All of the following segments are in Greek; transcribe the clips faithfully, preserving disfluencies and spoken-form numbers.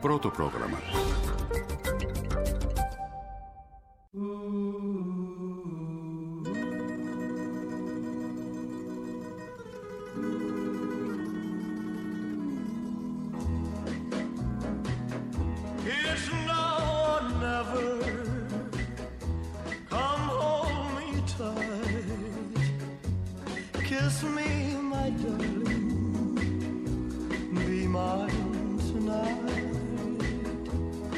πρώτο πρόγραμμα. Kiss me, my darling, be mine tonight.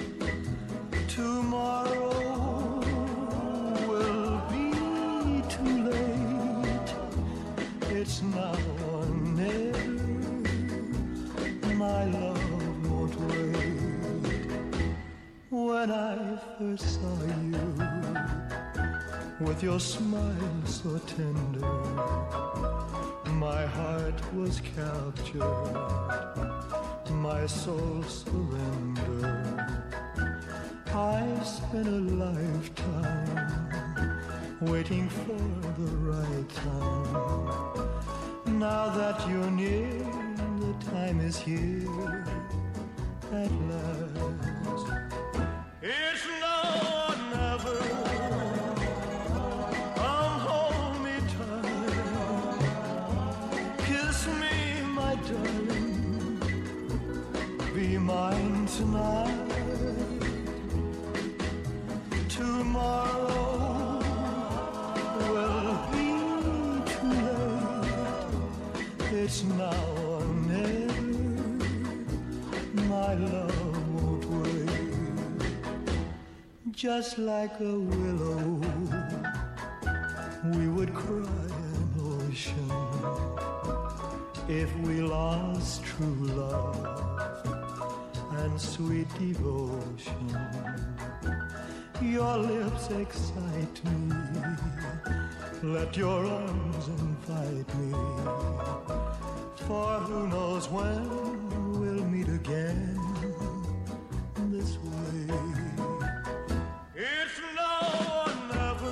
Tomorrow will be too late. It's now or never, my love won't wait. When I first saw you, with your smile so tender, my heart was captured, my soul surrendered. I spent a lifetime waiting for the right time. Now that you're near, the time is here at last. It's now or never. Be mine tonight. Tomorrow will be too late. It's now or never. My love won't wait. Just like a willow, we would cry an ocean if we lost true love and sweet devotion. Your lips excite me, let your arms invite me, for who knows when we'll meet again this way. It's now or never.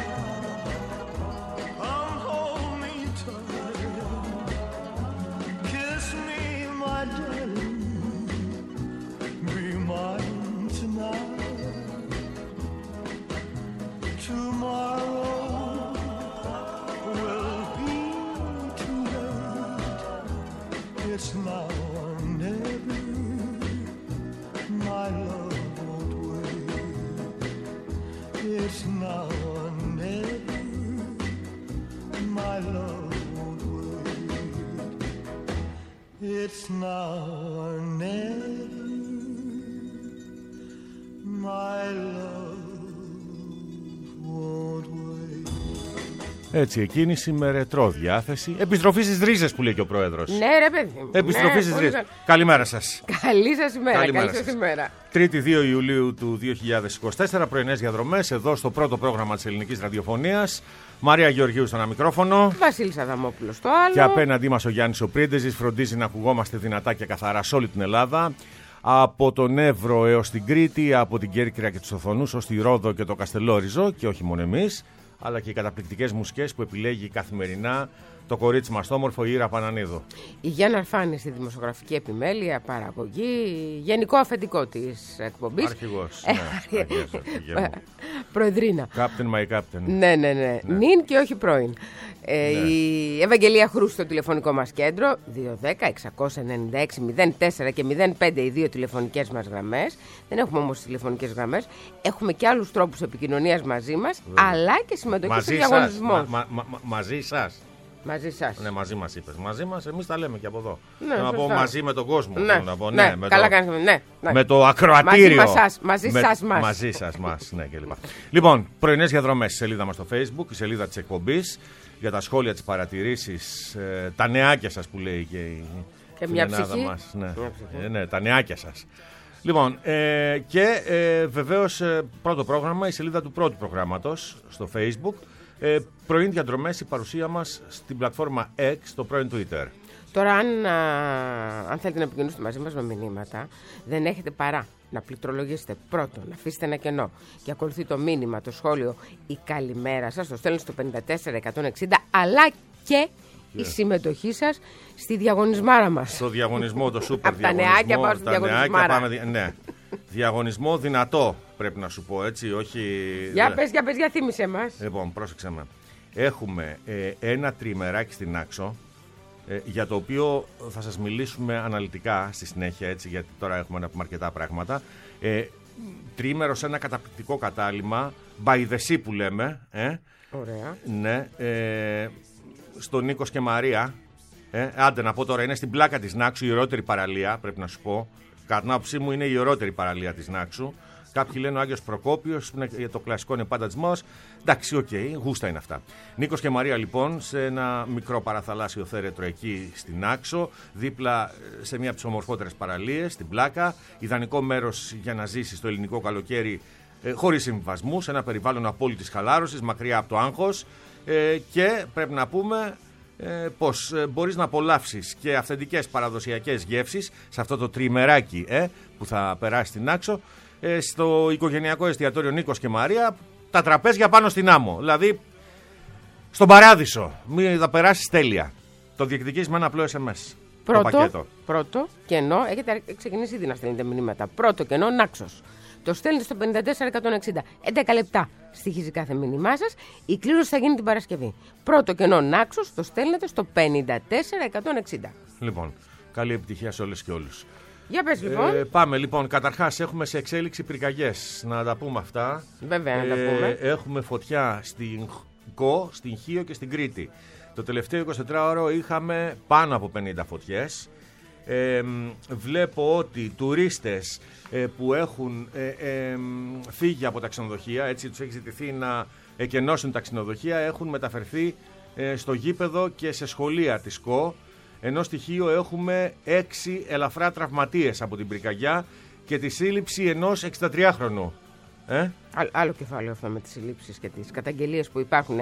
Come hold me tight, kiss me, my darling. Mine tonight. Tomorrow will be too late. It's now or never. My love won't wait. It's now or never. My love won't wait. It's now or never. My love won't wait. Έτσι, εκκίνηση με ρετρό διάθεση. Επιστροφή στις ρίζες που λέει και ο πρόεδρος. Ναι, ρε παιδί μου. Επιστροφή ναι, στις ρίζες. Καλημέρα σας. Καλή σας ημέρα. Καλημέρα Καλή σας ημέρα. Τρίτη δύο Ιουλίου του δύο χιλιάδες είκοσι τέσσερα, πρωινές διαδρομές εδώ στο πρώτο πρόγραμμα της ελληνικής ραδιοφωνίας. Μαρία Γεωργίου στο ένα μικρόφωνο. Βασίλης Αδαμόπουλος στο άλλο. Και απέναντί μας ο Γιάννης ο Πρίντεζης φροντίζει να ακουγόμαστε δυνατά και καθαρά σε όλη την Ελλάδα. Από τον Εύρο έως την Κρήτη, από την Κέρκυρα και τους Οθονούς ως τη Ρόδο και το Καστελόριζο, και όχι μόνο εμείς, αλλά και οι καταπληκτικές μουσικές που επιλέγει καθημερινά το κορίτσι μας το όμορφο, η Ήρα Πανανίδου. Η Γιάννα Αρφάνη στη δημοσιογραφική επιμέλεια, παραγωγή, γενικό αφεντικό της εκπομπής. Αρχηγός, ναι, αρχηγός, Προεδρίνα. Captain my captain. Ναι, ναι, ναι, ναι. Νυν και όχι πρώην. Ε, ναι. Η Ευαγγελία Χρούστο στο τηλεφωνικό μας κέντρο, δύο ένα μηδέν έξι εννιά έξι μηδέν τέσσερα και μηδέν πέντε οι δύο τηλεφωνικές μας γραμμές. Δεν έχουμε όμως τηλεφωνικές γραμμές. Έχουμε και άλλους τρόπους επικοινωνίας μαζί μας, Βέβαια. αλλά και συμμετοχή μαζί στο διαγωνισμό. Μα, μα, μα, μαζί σας. Μαζί σας. Ναι, μαζί μας είπες. Μαζί μας, εμείς τα λέμε και από εδώ. Ναι, να πω μαζί με τον κόσμο. Ναι, να πω, ναι, ναι, με, καλά το, κάνεις, ναι, ναι. με το ακροατήριο. Μαζί σας, μαζί με, σας μας. Μαζί σας μας, ναι, κλπ. Λοιπόν, πρωινές διαδρομές στη σελίδα μας στο Facebook, η σελίδα της εκπομπής, για τα σχόλια, τις παρατηρήσεις, ε, τα νεάκια σας που λέει και η και μια ψυχή. Μας. Ναι. Ε, ναι, τα νεάκια σας. Λοιπόν, ε, και ε, βεβαίως ε, πρώτο πρόγραμμα, η σελίδα του πρώτου προγράμματος στο Facebook. Ε, πρωιν διαδρομές, η παρουσία μας στην πλατφόρμα X, στο πρώην Twitter. Τώρα, αν, α, αν θέλετε να επικοινωνήσετε μαζί μας με μηνύματα, δεν έχετε παρά να πληκτρολογήσετε πρώτον, να αφήσετε ένα κενό και ακολουθεί το μήνυμα, το σχόλιο, η καλημέρα σας, το στέλνετε στο πέντε τέσσερα εκατόν εξήντα, αλλά και η συμμετοχή σας στη διαγωνισμάρα μας. Στο διαγωνισμό, το σούπερ διαγωνισμό. Από τα νεάκια πάω στη διαγωνισμάρα. Πάμε, ναι. Διαγωνισμό δυνατό, πρέπει να σου πω, έτσι, όχι... Για πες, για πες, για θύμισε μας. Λοιπόν, πρόσεξε με. Έχουμε ε, ένα τριμεράκι στην Άξο, ε, για το οποίο θα σας μιλήσουμε αναλυτικά στη συνέχεια, έτσι, γιατί τώρα έχουμε να πούμε αρκετά πράγματα. Ε, τρίμερο σε ένα καταπληκτικό κατάλημα, by the sea που λέμε. Ε, Ωραία. Ναι, ε, στον Νίκος και Μαρία. Ε, άντε να πω τώρα, είναι στην πλάκα της Νάξου, η ωραιότερη παραλία, πρέπει να σου πω. Κατά την άποψή μου είναι η ωραιότερη παραλία της Νάξου. Κάποιοι λένε ο Άγιος Προκόπιος, που είναι, το κλασικό είναι πάντα της μόδας. Εντάξει, οκ, okay, γούστα είναι αυτά. Νίκος και Μαρία λοιπόν, σε ένα μικρό παραθαλάσσιο θέρετρο εκεί στην Άξο, δίπλα σε μία από τις ομορφότερες παραλίες, στην πλάκα. Ιδανικό μέρος για να ζήσεις το ελληνικό καλοκαίρι ε, χωρίς συμβιβασμούς, σε ένα περιβάλλον απόλυτης χαλάρωσης, μακριά από το άγχος. Ε, και πρέπει να πούμε ε, πως ε, μπορείς να απολαύσεις και αυθεντικές παραδοσιακές γεύσεις σε αυτό το τριμεράκι ε, που θα περάσει στην Άξο, ε, στο οικογενειακό εστιατόριο Νίκος και Μαρία, τα τραπέζια πάνω στην άμμο, δηλαδή στον παράδεισο. Μην θα περάσεις τέλεια. Το διεκδικείς με ένα απλό ες εμ ες. Πρώτο, το πακέτο. πρώτο κενό, έχετε ξεκινήσει ήδη να στέλνετε μηνύματα. Πρώτο κενό, Νάξος. Το στέλνετε στο πενήντα τέσσερα εκατόν εξήντα. έντεκα λεπτά στοιχίζει κάθε μήνυμά σας. Η κλήρωση θα γίνει την Παρασκευή. Πρώτο κενό, Νάξος, το στέλνετε στο πενήντα τέσσερα εκατόν εξήντα. Λοιπόν, καλή επιτυχία σε όλες και όλους. Για πες λοιπόν. Ε, πάμε λοιπόν. Καταρχάς έχουμε σε εξέλιξη πυρκαγιές. Να τα πούμε αυτά. Βέβαια, να τα πούμε. Ε, έχουμε φωτιά στην Κο, στην Χίο και στην Κρήτη. Το τελευταίο εικοσιτετράωρο είχαμε πάνω από πενήντα φωτιές. Ε, βλέπω ότι τουρίστες ε, που έχουν ε, ε, φύγει από τα ξενοδοχεία, έτσι τους έχει ζητηθεί να εκενώσουν τα ξενοδοχεία, έχουν μεταφερθεί ε, στο γήπεδο και σε σχολεία της ΚΟ. Ενώ στοιχείο έχουμε έξι ελαφρά τραυματίες από την πυρκαγιά και τη σύλληψη ενός εξηντατριάχρονου. Ε? Άλλο κεφάλαιο αυτό με τις συλλήψεις και τις καταγγελίες που υπάρχουν. Ε,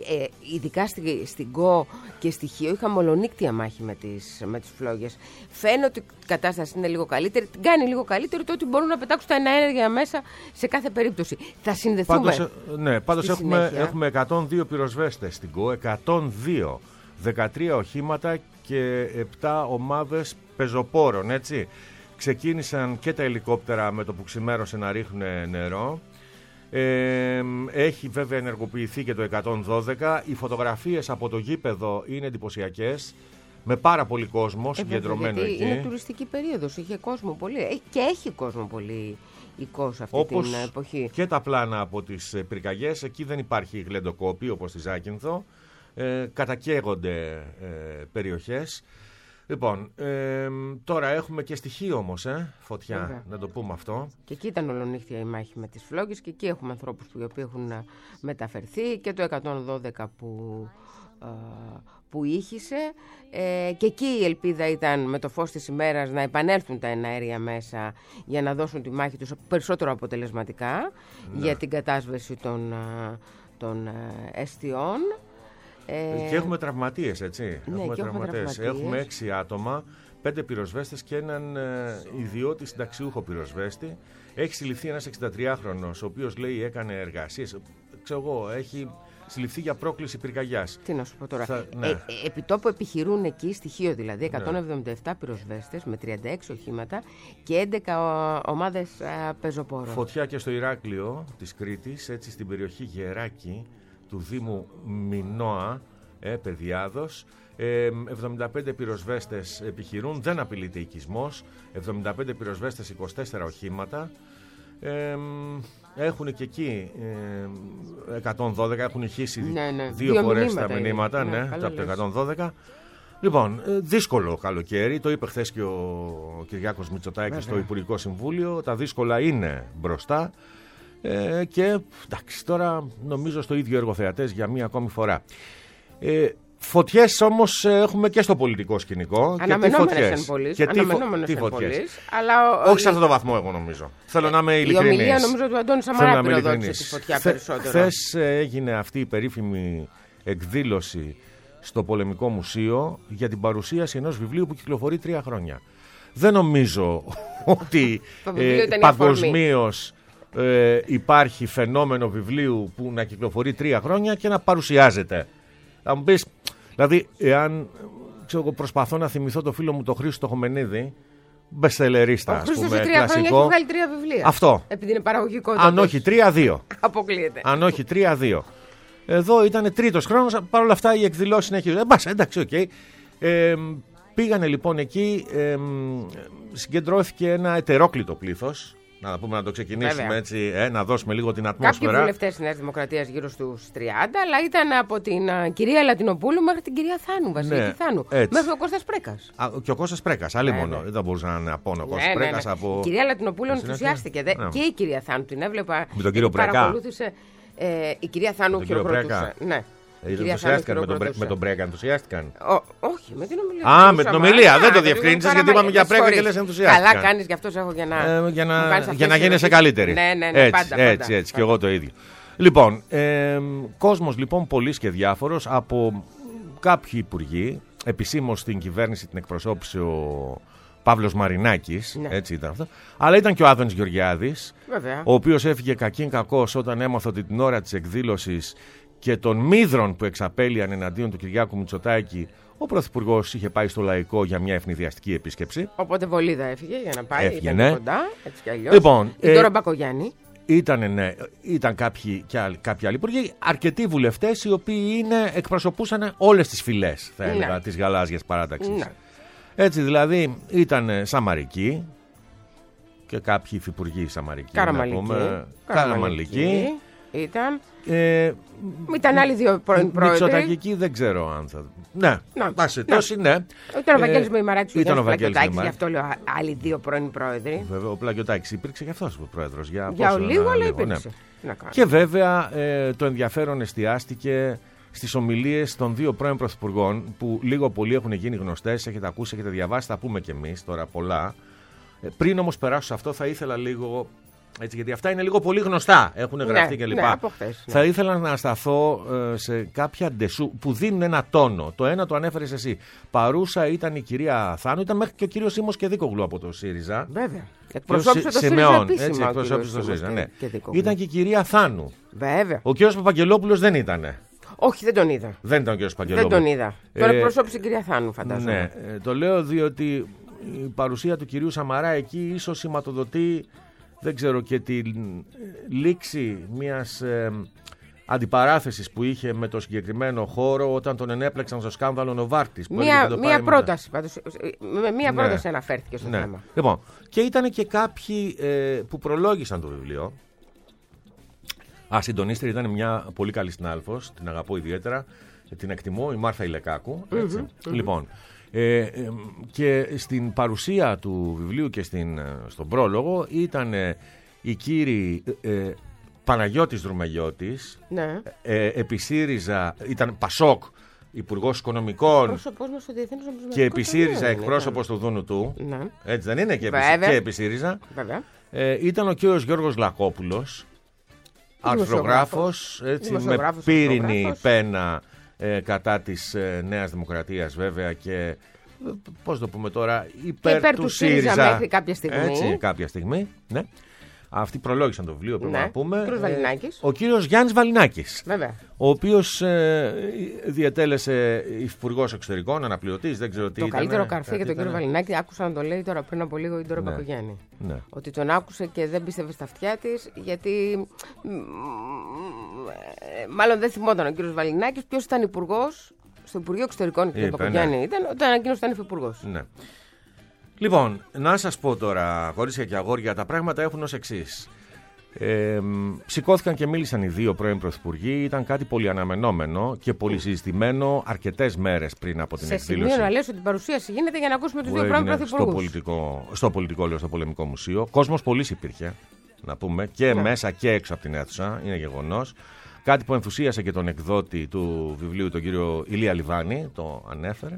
ειδικά στη, στην ΚΟ και στη Χίο είχαμε ολονύκτια μάχη με τις, με τις φλόγες. Φαίνεται ότι η κατάσταση είναι λίγο καλύτερη. Την κάνει λίγο καλύτερη το ότι μπορούν να πετάξουν τα εναέρια μέσα σε κάθε περίπτωση. Θα συνδεθούμε. Πάντως, ναι, πάντως έχουμε, έχουμε εκατόν δύο πυροσβέστες στην ΚΟ, εκατόν δύο, δεκατρία οχήματα και επτά ομάδες πεζοπόρων, έτσι. Ξεκίνησαν και τα ελικόπτερα με το που ξημέρωσε να ρίχνουν νερό. Ε, έχει βέβαια ενεργοποιηθεί και το εκατόν δώδεκα. Οι φωτογραφίες από το γήπεδο είναι εντυπωσιακές, με πάρα πολύ κόσμο συγκεντρωμένο εκεί. Είναι τουριστική περίοδος, είχε κόσμο πολύ και έχει κόσμο πολύ οικός αυτή όπως την εποχή. Και τα πλάνα από τις πυρκαγιές, εκεί δεν υπάρχει γλεντοκόπη όπως στη Ζάκυνθο. Ε, κατακαίγονται ε, περιοχές. Λοιπόν, ε, τώρα έχουμε και στοιχείο όμως, ε, φωτιά, Βέβαια. να το πούμε αυτό. Και εκεί ήταν ολονύχτια η μάχη με τις φλόγες και εκεί έχουμε ανθρώπους που, οι οποίοι έχουν μεταφερθεί και το εκατόν δώδεκα που, ε, που ήχησε ε, και εκεί η ελπίδα ήταν με το φως της ημέρας να επανέλθουν τα εναέρια μέσα για να δώσουν τη μάχη τους περισσότερο αποτελεσματικά ναι. για την κατάσβεση των, των εστιών. Και έχουμε τραυματίες, έτσι. Ναι, έχουμε, και τραυματίες. τραυματίες. Έχουμε έξι άτομα, πέντε πυροσβέστες και έναν ε, ιδιώτη συνταξιούχο πυροσβέστη. Έχει συλληφθεί ένας εξηντατριάχρονος, ο οποίος λέει έκανε εργασίες. Ξέρω εγώ, έχει συλληφθεί για πρόκληση πυρκαγιάς. Τι να σου πω τώρα. Θα, ναι. ε, ε, επιτόπου επιχειρούν εκεί στοιχείο, δηλαδή εκατόν εβδομήντα επτά ναι. πυροσβέστες με τριάντα έξι οχήματα και έντεκα ομάδες πεζοπόρων. Φωτιά και στο Ηράκλειο της Κρήτης, έτσι στην περιοχή Γεράκη του Δήμου Μινώα, ε, Παιδιάδος. Ε, εβδομήντα πέντε πυροσβέστες επιχειρούν, δεν απειλείται οικισμός. εβδομήντα πέντε πυροσβέστες, είκοσι τέσσερα οχήματα. Ε, έχουν και εκεί ε, εκατόν δώδεκα, έχουν ηχήσει ναι, ναι. δύο, δύο φορές τα μηνύματα ναι, ναι, από το εκατόν δώδεκα. Λοιπόν, δύσκολο καλοκαίρι, το είπε χθες και ο Κυριάκος Μητσοτάκης στο Υπουργικό Συμβούλιο. Τα δύσκολα είναι μπροστά. Ε, και εντάξει, τώρα νομίζω στο ίδιο εργοθεατές για μία ακόμη φορά. Ε, φωτιές όμως έχουμε και στο πολιτικό σκηνικό. Αναμενόμενες εν πολλής. Και τι, τι φωτιές. Αλλά ο, όχι σε αυτόν τον βαθμό, εγώ νομίζω. Θέλω να είμαι ειλικρινής. Η ομιλία νομίζω του Αντώνη Σαμαρά πυροδότησε τη φωτιά Θε, περισσότερο. Χθες έγινε αυτή η περίφημη εκδήλωση στο Πολεμικό Μουσείο για την παρουσίαση ενός βιβλίου που κυκλοφορεί τρία χρόνια. Δεν νομίζω ότι ε, παγκοσμίως Ε, υπάρχει φαινόμενο βιβλίου που να κυκλοφορεί τρία χρόνια και να παρουσιάζεται. Θα μου πεις, Δηλαδή, εάν ξέρω, προσπαθώ να θυμηθώ το φίλο μου τον Χρήστο Χομενίδη, μπεστελερίστα, ας πούμε, σε τρία χρόνια έχει βγάλει τρία βιβλία. Αυτό. Επειδή είναι παραγωγικό. Αν όχι τρία, δύο. Αποκλείεται. Αν όχι τρία, δύο. Εδώ ήταν τρίτος χρόνος, παρόλα αυτά οι εκδηλώσεις συνεχίζονται. Ε, εντάξει, οκ. Okay. Ε, πήγανε λοιπόν εκεί, ε, συγκεντρώθηκε ένα ετερόκλητο πλήθος. Να πούμε να το ξεκινήσουμε. Βέβαια. Έτσι, ε, να δώσουμε λίγο την ατμόσφαιρα. Κάποιοι βουλευτές της Νέας Δημοκρατίας γύρω στους τριάντα, αλλά ήταν από την uh, κυρία Λατινοπούλου μέχρι την κυρία Θάνου, Βασιλική ναι, Θάνου. Έτσι. Μέχρι ο Κώστας Πρέκας. Α, και ο Κώστας Πρέκας, άλλη ναι, μόνο. Ναι. Δεν θα μπορούσα να πω ο Κώστας ναι, Πρέκας ναι, ναι. από. Η κυρία Λατινοπούλου ενθουσιάστηκε. Ναι. Και η κυρία Θάνου την έβλεπα. Με τον κύριο Πρέκα. Παρακολούθησε. Ε, η κυρία Θάνου χειροκροτούσε. Ναι. Ενθουσιάστηκαν με, τον, με τον Πρέκα, ενθουσιάστηκαν. Ο, όχι, με την ομιλία. Α, με την ομιλία, δεν το διευκρίνησες γιατί είπαμε για Πρέκα και λες ενθουσιάστηκαν. Καλά κάνεις, γι' αυτό έχω για να. Ε, για να, για να γίνεσαι καλύτερη. Ναι, ναι, ναι, έτσι, πάντα, έτσι, πάντα, έτσι, και εγώ το ίδιο. Λοιπόν, ε, κόσμος λοιπόν πολύς και διάφορος από κάποιοι υπουργοί, επισήμως στην κυβέρνηση την εκπροσώπησε ο Παύλος Μαρινάκης, ναι. Έτσι ήταν αυτό. Αλλά ήταν και ο Άδωνης Γεωργιάδης, βέβαια. Ο οποίος έφυγε κακήν κακός όταν έμαθε ότι την ώρα της εκδήλωσης και των μύδρων που εξαπέλυαν εναντίον του Κυριάκου Μητσοτάκη, ο Πρωθυπουργός είχε πάει στο Λαϊκό για μια ευνηδιαστική επίσκεψη. Οπότε Βολίδα έφυγε για να πάει. Έφυγε, ναι. Κοντά, έτσι κι αλλιώς. Λοιπόν, η Ντόρα Μπακογιάννη. Ήταν, ναι, ήταν κάποιοι, και άλλοι, κάποιοι άλλοι υπουργοί, αρκετοί βουλευτές οι οποίοι είναι, εκπροσωπούσαν όλες τις φυλές, θα έλεγα, ναι. Της γαλάζιας παράταξης. Ναι. Έτσι δηλαδή ήταν Σαμαρικοί και κάποιοι υφυπουργοί Σαμαρικοί. Καραμανλικοί. Καραμανλικοί. Ήταν. Ε, ήταν άλλοι δύο πρώην πρόεδροι. Μητσοτακικοί δεν ξέρω αν θα. Ναι, βάσει τόση, ναι. Ήταν ο Βαγγέλης Μημαράκης και ο Πλακιωτάκης, γι' αυτό λέω άλλοι δύο πρώην πρόεδροι. Βέβαια, ο Πλακιωτάκης υπήρξε και αυτός ο πρόεδρος. Για, για λίγο, αλλά υπήρξε. Ναι. Και βέβαια ε, το ενδιαφέρον εστιάστηκε στις ομιλίες των δύο πρώην πρωθυπουργών που λίγο πολύ έχουν γίνει γνωστές, έχετε ακούσει, έχετε διαβάσει, θα πούμε κι εμείς τώρα πολλά. Ε, πριν όμως περάσω σε αυτό, θα ήθελα λίγο. Έτσι, γιατί αυτά είναι λίγο πολύ γνωστά, έχουν γραφτεί ναι, κλπ. Ναι, από χθες, ναι. Θα ήθελα να σταθώ ε, σε κάποια ντεσού που δίνουν ένα τόνο. Το ένα το ανέφερες εσύ. Παρούσα ήταν η κυρία Θάνου, ήταν μέχρι και ο κύριος Σίμος και Δίκογλου από το ΣΥΡΙΖΑ. Βέβαια. Εκπροσώπησε το ΣΥΡΙΖΑ επίσημα. Έτσι, εκπροσώπησε το ΣΥΡΙΖΑ, ναι. Και ήταν και η κυρία Θάνου. Βέβαια. Ο κύριος Παπαγγελόπουλος δεν ήτανε. Όχι, δεν τον είδα. Δεν ήταν ο κύριος Παπαγγελόπουλος. Δεν τον είδα. Ε, Τώρα εκπροσώπησε η κυρία Θάνου, φαντάζομαι. Ναι, ε, το λέω διότι η παρουσία του κυρίου Σαμαρά εκεί ίσως σηματοδοτεί. Δεν ξέρω, και τη λήξη μιας ε, αντιπαράθεσης που είχε με το συγκεκριμένο χώρο όταν τον ενέπλεξαν στο σκάνδαλο Νοβάρτης. Μία, μία πρόταση, πάντως, με μία ναι. πρόταση αναφέρθηκε στο ναι. θέμα. Λοιπόν, και ήταν και κάποιοι ε, που προλόγησαν το βιβλίο. Α, συντονίστρια ήταν μια πολύ καλή συνάδελφος, την αγαπώ ιδιαίτερα, την εκτιμώ, η Μάρθα Ηλεκάκου. Έτσι. Mm-hmm, λοιπόν, Ε, ε, και στην παρουσία του βιβλίου και στην, στον πρόλογο ήταν ε, η κύριοι ε, Παναγιώτης Δρουμεγιώτης, ναι. ε, επί ΣΥΡΙΖΑ ήταν Πασόκ, Υπουργός Οικονομικών και επί ΣΥΡΙΖΑ εκπρόσωπος του Δούνου του, ναι. Έτσι δεν είναι, και επί, και επί ΣΥΡΙΖΑ, ε, ήταν ο κύριος Γιώργος Λακόπουλος, αρθρογράφος, έτσι, με πύρινη πένα Ε, κατά της ε, Νέας Δημοκρατίας βέβαια και πώς το πούμε τώρα υπέρ, υπέρ του, του ΣΥΡΙΖΑ, ΣΥΡΙΖΑ μέχρι κάποια στιγμή. Έτσι, κάποια στιγμή, ναι. Αυτοί προλόγησαν το βιβλίο, πρέπει ναι. να πούμε. Ο, ε, ο κύριος Γιάννης Βαλινάκης, βέβαια. Ο οποίος ε, διατέλεσε υφυπουργός εξωτερικών, αναπληρωτής, δεν ξέρω τι το ήταν. Το καλύτερο καρφί για τον κύριο Βαλινάκη άκουσα να το λέει τώρα πριν από λίγο η Ντόρα ναι. Μπακογιάννη. Ναι. Ότι τον άκουσε και δεν πίστευε στα αυτιά της, γιατί μάλλον δεν θυμόταν ο κύριος Βαλινάκης ποιος ήταν υπουργός στο Υπουργείο Εξωτερικών. Η κυρία Μπακογιάννη ναι. ήταν όταν εκείνος ήταν υφυπουργός. Ναι. Λοιπόν, να σας πω τώρα, κορίτσια και αγόρια, τα πράγματα έχουν ως εξής. Ε, σηκώθηκαν και μίλησαν οι δύο πρώην πρωθυπουργοί. Ήταν κάτι πολύ αναμενόμενο και πολύ συζητημένο αρκετές μέρες πριν από την σε εκδήλωση. Σε σημείο να λες ότι η παρουσίαση γίνεται για να ακούσουμε τους δύο πρώην πρωθυπουργούς. Στο πολιτικό, στο πολιτικό, λέω, στο Πολεμικό Μουσείο. Κόσμος πολύς υπήρχε, να πούμε, και ναι. μέσα και έξω από την αίθουσα. Είναι γεγονός. Κάτι που ενθουσίασε και τον εκδότη του βιβλίου, τον κύριο Ηλία Λιβάνη, το ανέφερε.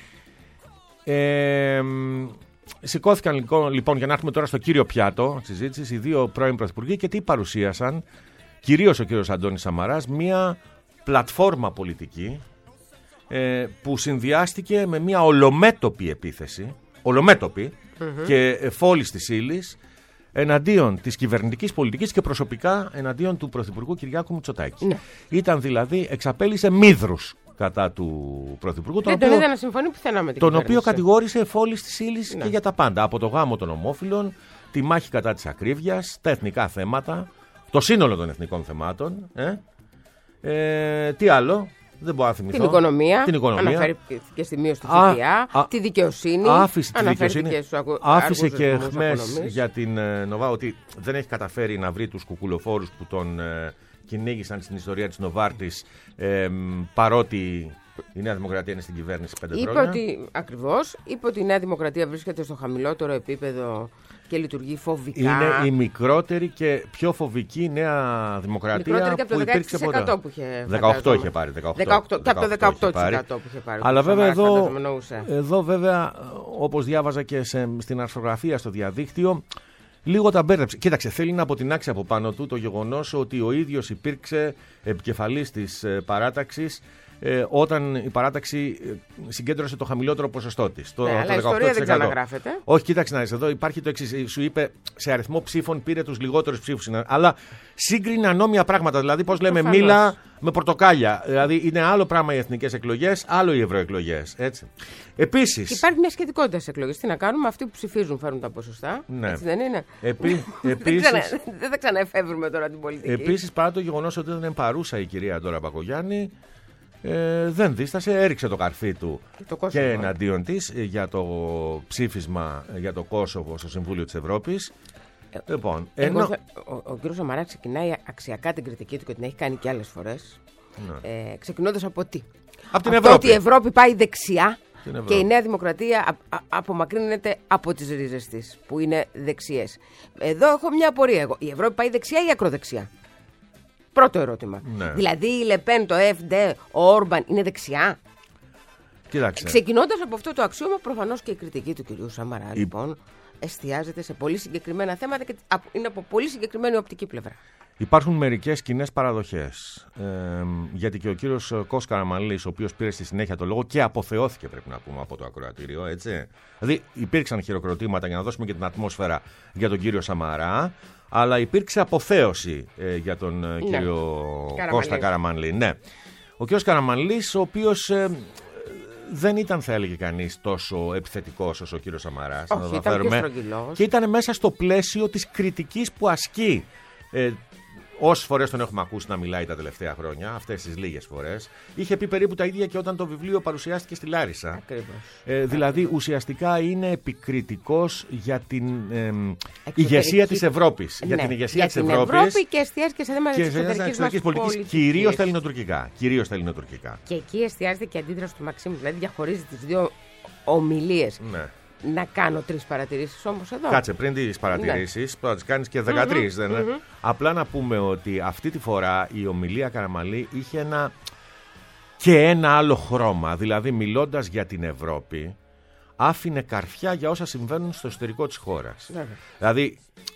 Ε, Σηκώθηκαν λοιπόν, για να έρθουμε τώρα στο κύριο πιάτο της συζήτησης, οι δύο πρώην πρωθυπουργοί και τι παρουσίασαν, κυρίως ο κύριος Αντώνης Σαμαράς, μια πλατφόρμα πολιτική ε, που συνδυάστηκε με μια ολομέτωπη επίθεση, ολομέτωπη mm-hmm. και φόλης της ύλης, εναντίον της κυβερνητικής πολιτικής και προσωπικά εναντίον του πρωθυπουργού Κυριάκου Μητσοτάκη. Ναι. Ήταν δηλαδή, εξαπέλυσε μύδρους κατά του Πρωθυπουργού. Δεν τον είδα να συμφωνεί πουθενά με την τον κυβέρνηση. οποίο κατηγόρησε εφόλης της ύλης Ναι. και για τα πάντα. Από το γάμο των ομόφυλων, τη μάχη κατά της ακρίβειας, τα εθνικά θέματα, το σύνολο των εθνικών θεμάτων. Ε? Ε, τι άλλο, δεν μπορώ να θυμηθώ. Την οικονομία, την οικονομία. αναφέρθηκε στη μείωση του Α, ΦΠΑ, α, τη δικαιοσύνη, άφησε τη αναφέρθηκε δικαιοσύνη, στους ακου- άφησε αργούς και ρυθμούς εχμές απονομής. για την ε, Νοβά ότι δεν έχει καταφέρει να βρει τους κουκουλοφόρους που τον ε, κυνήγησαν στην ιστορία της Νοβάρτης, ε, παρότι η Νέα Δημοκρατία είναι στην κυβέρνηση πέντε Είπε χρόνια. ότι, ακριβώς, είπε ότι η Νέα Δημοκρατία βρίσκεται στο χαμηλότερο επίπεδο και λειτουργεί φοβικά. Είναι η μικρότερη και πιο φοβική Νέα Δημοκρατία Μικρότερη και από το που υπήρξε δεκαέξι τοις εκατό ποτέ. που είχε, δεκαοκτώ φαντάζομαι. είχε πάρει. δεκαοκτώ, δεκαοκτώ, και από το δεκαοκτώ τοις εκατό είχε πάρει. που είχε πάρει. Αλλά ο βέβαια Σαμαράς, εδώ, φαντάζομαι, εννοούσε. εδώ βέβαια, όπως διάβαζα και σε, στην αρθρογραφία στο διαδίκτυο, λίγο τα μπέρδεψε. Κοίταξε, θέλει να αποτινάξει από πάνω του το γεγονός ότι ο ίδιος υπήρξε επικεφαλής της ε, παράταξης ε, όταν η παράταξη ε, συγκέντρωσε το χαμηλότερο ποσοστό της. Το, Ναι, το αλλά η δεκαοκτώ ιστορία τοις δεν εκατό. ξαναγράφεται. Όχι, κοίταξε να δεις, εδώ υπάρχει το εξής. Σου είπε σε αριθμό ψήφων πήρε τους λιγότερους ψήφους. Αλλά σύγκρινε ανώμια πράγματα. Δηλαδή, πώς λέμε, Προφανώς. μήλα με πορτοκάλια. Δηλαδή, είναι άλλο πράγμα οι εθνικές εκλογές, άλλο οι ευρωεκλογές. Έτσι. Επίσης. Υπάρχει μια σχετικότητα στις εκλογές. Τι να κάνουμε, αυτοί που ψηφίζουν φέρουν τα ποσοστά. Ναι. Έτσι δεν είναι. Επί, δεν, επίσης, ξανα, δεν θα ξαναεφεύρουμε τώρα την πολιτική. επίσης, παρά το γεγονός ότι δεν είναι παρούσα η κυρία Ντόρα Μπακογιάννη, ε, δεν δίστασε, έριξε το καρφί του Το Κόσοβο. και εναντίον της ε, για το ψήφισμα για το Κόσοβο στο Συμβούλιο της Ευρώπης. Ε, λοιπόν, Εγώ ενώ... θα- ο, ο κ. Σαμαρά ξεκινάει αξιακά την κριτική του και την έχει κάνει και άλλες φορές. Ναι. Ε, Ξεκινώντας από τι. Από την Από Ευρώπη. ότι η Ευρώπη πάει δεξιά Την Ευρώπη. και η Νέα Δημοκρατία α, α, απομακρύνεται από τις ρίζες της, που είναι δεξιές. Εδώ έχω μια απορία εγώ. Η Ευρώπη πάει δεξιά ή ακροδεξιά? Πρώτο ερώτημα. Ναι. Δηλαδή η Λεπέν, το εφ ντι, ο Όρμπαν είναι δεξιά? Κοίταξε. Ξεκινώντας από αυτό το αξίωμα, προφανώς και η κριτική του κυρίου Σαμαρά, λοιπόν, εστιάζεται σε πολύ συγκεκριμένα θέματα και απ- είναι από πολύ συγκεκριμένη οπτική πλευρά. Υπάρχουν μερικές κοινές παραδοχές. Ε, γιατί και ο κύριος Κώστας Καραμανλής, ο οποίος πήρε στη συνέχεια το λόγο και αποθεώθηκε, πρέπει να πούμε, από το ακροατήριο, έτσι. Δηλαδή, υπήρξαν χειροκροτήματα για να δώσουμε και την ατμόσφαιρα για τον κύριο Σαμαρά, αλλά υπήρξε αποθέωση ε, για τον ε, κύριο Καραμανλή. Κώστα Καραμανλή. Ναι. Ο κύριος Καραμανλής, ο οποίος ε, δεν ήταν, θα έλεγε κανείς, τόσο επιθετικός όσο ο κύριος Σαμαράς. Όχι, να το ήταν πιο αναφέρουμε. στρογγυλός. Και ήταν μέσα στο πλαίσιο της κριτικής που ασκεί. Ε, Όσες φορές τον έχουμε ακούσει να μιλάει τα τελευταία χρόνια, αυτές τις λίγες φορές, είχε πει περίπου τα ίδια και όταν το βιβλίο παρουσιάστηκε στη Λάρισα. Ακριβώς. Ε, δηλαδή, ουσιαστικά είναι επικριτικός για την ε, Εξωτερική- ηγεσία της Ευρώπης. Για Ναι, την ηγεσία για της την Ευρώπης Ευρώπη και εστιάζει και σε θέματα και της σε εξωτερικής, εξωτερικής μας πολιτικής, πολιτικής. κυρίως τα ελληνοτουρκικά. Κυρίως τα ελληνοτουρκικά. Και εκεί εστιάζεται και η αντίδραση του Μαξίμου. Δηλαδή διαχωρίζει τις δύο ομιλίες. Ναι. Να κάνω τρεις παρατηρήσεις όμως εδώ. Κάτσε, πριν τις παρατηρήσεις, θα τις κάνεις και δεκατρείς, δεν είναι. Απλά να πούμε ότι αυτή τη φορά η ομιλία Καραμανλή είχε ένα και ένα άλλο χρώμα. Δηλαδή, μιλώντας για την Ευρώπη, άφηνε καρφιά για όσα συμβαίνουν στο εσωτερικό της χώρας. Βέβαια. Δηλαδή,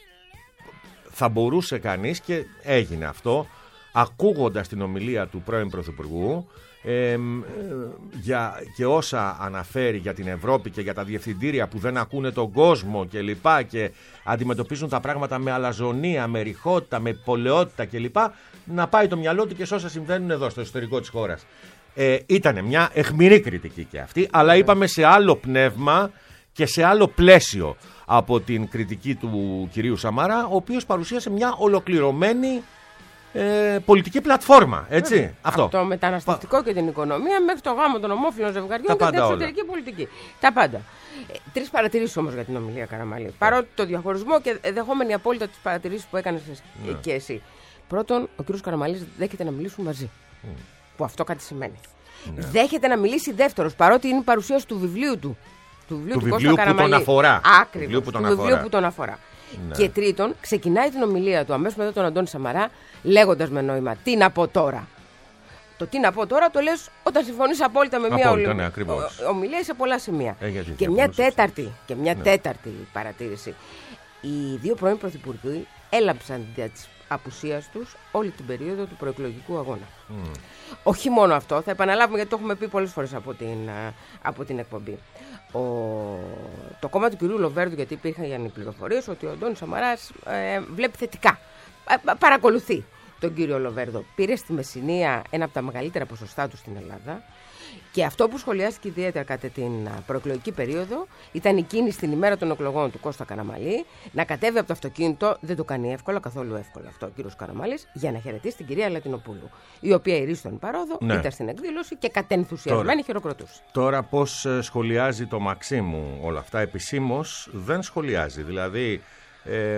θα μπορούσε κανείς, και έγινε αυτό, ακούγοντας την ομιλία του πρώην Πρωθυπουργού, ε, ε, για, και όσα αναφέρει για την Ευρώπη και για τα διευθυντήρια που δεν ακούνε τον κόσμο και λοιπά και αντιμετωπίζουν τα πράγματα με αλαζονία, με ρηχότητα, με πολαιότητα και λοιπά, να πάει το μυαλό του και σε όσα συμβαίνουν εδώ στο εσωτερικό της χώρας. Ε, ήτανε μια αιχμηρή κριτική και αυτή, αλλά είπαμε σε άλλο πνεύμα και σε άλλο πλαίσιο από την κριτική του κυρίου Σαμαρά, ο οποίος παρουσίασε μια ολοκληρωμένη ε, πολιτική πλατφόρμα. Έτσι, Βέβαια. αυτό. Από το μεταναστευτικό και την οικονομία μέχρι το γάμο των ομόφυλων ζευγαριών Τα και την πάντα όλα. εξωτερική πολιτική. Τα πάντα. Ε, Τρεις παρατηρήσεις όμως για την ομιλία Καραμανλή. Παρότι το διαχωρισμό και δεχόμενη απόλυτα τις παρατηρήσεις που έκανες Ναι. και εσύ. Πρώτον, ο κ. Καραμανλής δέχεται να μιλήσουν μαζί. Που αυτό κάτι σημαίνει. Ναι. Δέχεται να μιλήσει δεύτερος, παρότι είναι η παρουσίαση του βιβλίου του. Του βιβλίου Του του, βιβλίου Κώστα που τον Καραμανλή. αφορά. Ακριβώς, Βιβλίου που τον του αφορά. βιβλίου που τον αφορά. Ναι. Και τρίτον, ξεκινάει την ομιλία του αμέσως μετά τον Αντώνη Σαμαρά, λέγοντας με νόημα τι να πω τώρα. Το τι να πω τώρα το λες όταν συμφωνείς απόλυτα με μια Απόλυτα, ολο- ναι, ακριβώς. ο- ομιλία σε πολλά σημεία. Ε, γιατί και, μια διαφωνούσες. τέταρτη, και μια Ναι. τέταρτη παρατήρηση. Οι δύο πρώην πρωθυπουργοί έλαμψαν δια της απουσίας τους όλη την περίοδο του προεκλογικού αγώνα. Mm. Όχι μόνο αυτό, θα επαναλάβουμε γιατί το έχουμε πει πολλές φορές από την, α, από την εκπομπή. Ο, το κόμμα του κυρίου Λοβέρδου, γιατί υπήρχαν οι πληροφορίες ότι ο Αντώνης Σαμαράς ε, βλέπει θετικά. Ε, παρακολουθεί τον κύριο Λοβέρδο. Πήρε στη Μεσσηνία ένα από τα μεγαλύτερα ποσοστά του στην Ελλάδα. Και αυτό που σχολιάστηκε ιδιαίτερα κατά την προεκλογική περίοδο ήταν η κίνηση την ημέρα των εκλογών του Κώστα Καραμαλή να κατέβει από το αυτοκίνητο, δεν το κάνει εύκολα, καθόλου εύκολα αυτό ο κύριος Καραμαλής, για να χαιρετήσει την κυρία Λατινοπούλου, η οποία ηρίστον παρόδο, ναι. ήταν στην εκδήλωση και κατενθουσιασμένη χειροκροτούσε. Τώρα πώς σχολιάζει το Μαξίμου όλα αυτά, επισήμως δεν σχολιάζει. Δηλαδή ε,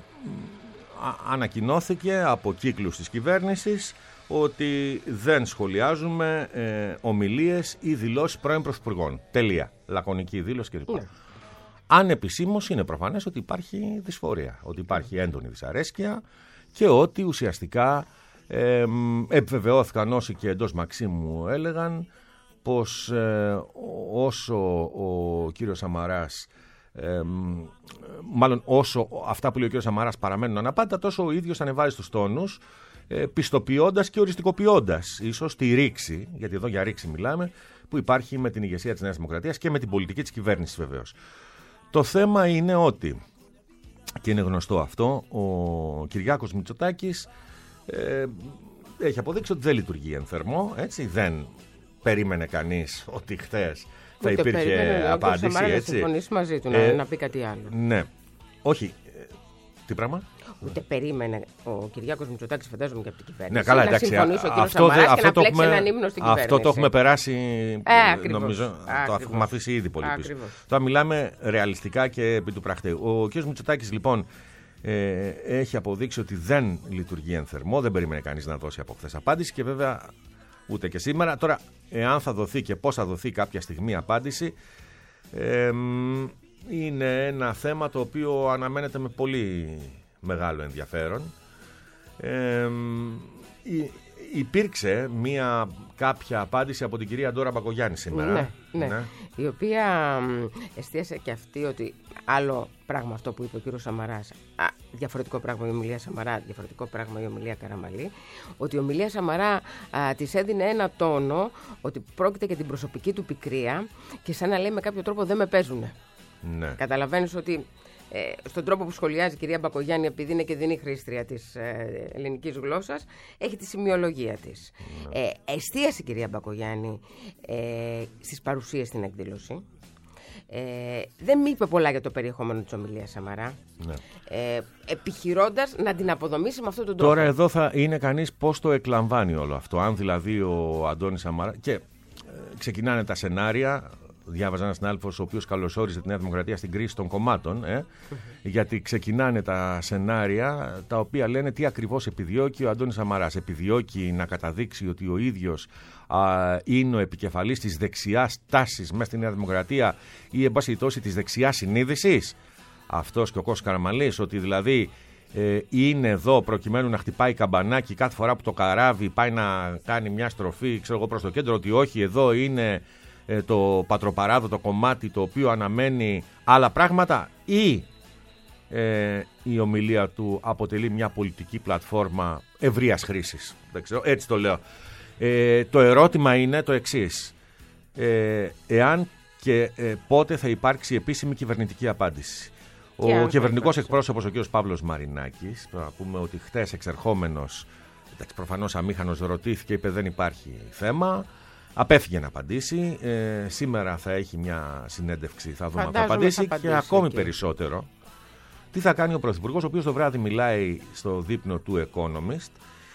ανακοινώθηκε από κύκλους της κυβέρνησης ότι δεν σχολιάζουμε ε, ομιλίες ή δηλώσεις πρώην πρωθυπουργών. Τελεία. Λακωνική δήλωση κλπ. Ναι. Αν επισήμως είναι προφανές ότι υπάρχει δυσφορία, ότι υπάρχει έντονη δυσαρέσκεια και ότι ουσιαστικά ε, επιβεβαιώθηκαν όσοι και εντός Μαξίμου έλεγαν πως ε, όσο ο κύριος Σαμαράς Ε, μάλλον όσο αυτά που λέει ο κύριος Σαμαράς παραμένουν αναπάντητα, τόσο ο ίδιος ανεβάζει τους τόνους, ε, πιστοποιώντας και οριστικοποιώντας ίσως τη ρήξη, γιατί εδώ για ρήξη μιλάμε, που υπάρχει με την ηγεσία της Νέας Δημοκρατίας και με την πολιτική της κυβέρνησης βεβαίως. Το θέμα είναι ότι, και είναι γνωστό αυτό, ο Κυριάκος Μητσοτάκης ε, έχει αποδείξει ότι δεν λειτουργεί εν θερμό, έτσι, δεν περίμενε κανείς ότι χθες θα Ούτε υπήρχε περίμενε, απάντηση, έτσι. έτσι. Να συμφωνήσει μαζί του, ε, να, να πει κάτι άλλο. Ναι. Όχι. Τι πράγμα? Ούτε περίμενε ο Κυριάκος Μητσοτάκης, φαντάζομαι, και από την κυβέρνηση. Ναι, καλά, να εντάξει. συμφωνήσει ο κύριος Αυτό, Σαμαράς αυτό και να το πλέξει έχουμε, έναν ύμνο στην κυβέρνηση. αυτό το έχουμε περάσει, ε, ακριβώς, νομίζω, ακριβώς. το έχουμε αφήσει ήδη πολύ πίσω. Ακριβώς. Τώρα μιλάμε ρεαλιστικά και επί του πρακτέου. Ο κ. Μητσοτάκης, λοιπόν, ε, έχει αποδείξει ότι δεν λειτουργεί εν θερμό, δεν περίμενε κανείς να δώσει από χθες απάντηση και βέβαια ούτε και σήμερα. Τώρα, εάν θα δοθεί και πώς θα δοθεί κάποια στιγμή απάντηση, ε, είναι ένα θέμα το οποίο αναμένεται με πολύ μεγάλο ενδιαφέρον. Ε, υ, υπήρξε μία κάποια απάντηση από την κυρία Ντόρα Μπακογιάννη σήμερα. Ναι, ναι. ναι. Η οποία εστίασε και αυτή ότι άλλο πράγμα αυτό που είπε ο κύριος Σαμαράς, α, διαφορετικό πράγμα η ομιλία Σαμαρά, διαφορετικό πράγμα η ομιλία Καραμαλή, ότι η ομιλία Σαμαρά α, της έδινε ένα τόνο ότι πρόκειται για την προσωπική του πικρία και σαν να λέει με κάποιο τρόπο δεν με παίζουνε. Ναι. Καταλαβαίνεις ότι ε, στον τρόπο που σχολιάζει η κυρία Μπακογιάννη, επειδή είναι και δινή χρήστρια της ε, ελληνικής γλώσσας, έχει τη σημειολογία της. Ναι. Ε, εστίασε η κυρία Μπακογιάννη ε, στις παρουσίες στην εκδήλωση. Ε, δεν μη είπε πολλά για το περιεχόμενο της ομιλίας Σαμαρά, ναι. ε, επιχειρώντας να την αποδομήσει με αυτόν τον τρόπο. Τώρα εδώ θα είναι κανείς πώς το εκλαμβάνει όλο αυτό. Αν δηλαδή ο Αντώνης Σαμαρά και ε, ξεκινάνε τα σενάρια. Διάβαζα ένα συνάδελφο ο οποίος καλωσόριζε τη Νέα Δημοκρατία στην κρίση των κομμάτων, ε, mm-hmm. γιατί ξεκινάνε τα σενάρια τα οποία λένε τι ακριβώς επιδιώκει ο Αντώνης Σαμαράς. Επιδιώκει να καταδείξει ότι ο ίδιος α, είναι ο επικεφαλής της δεξιάς τάσης μέσα στη Νέα Δημοκρατία ή εν πάση περιπτώσει της δεξιάς συνείδησης. Αυτός και ο Κώστας Καραμαλής, ότι δηλαδή ε, είναι εδώ προκειμένου να χτυπάει καμπανάκι κάθε φορά που το καράβι πάει να κάνει μια στροφή, ξέρω εγώ, προς το κέντρο, ότι όχι, εδώ είναι το πατροπαράδοτο κομμάτι το οποίο αναμένει άλλα πράγματα, ή ε, η ομιλία του αποτελεί μια πολιτική πλατφόρμα ευρείας χρήσης. Δεν ξέρω, έτσι το λέω. Ε, το ερώτημα είναι το εξής. Ε, εάν και ε, πότε θα υπάρξει επίσημη κυβερνητική απάντηση. Ο yeah, κυβερνητικός εκπρόσωπος, ο κ. Παύλος Μαρινάκης, να πούμε ότι χτες εξερχόμενος, προφανώς αμήχανος, ρωτήθηκε, είπε δεν υπάρχει θέμα. Απέφυγε να απαντήσει. Ε, σήμερα θα έχει μια συνέντευξη, θα δούμε αν θα απαντήσει, απαντήσει και ακόμη και περισσότερο. Τι θα κάνει ο Πρωθυπουργός, ο οποίος το βράδυ μιλάει στο δείπνο του Economist,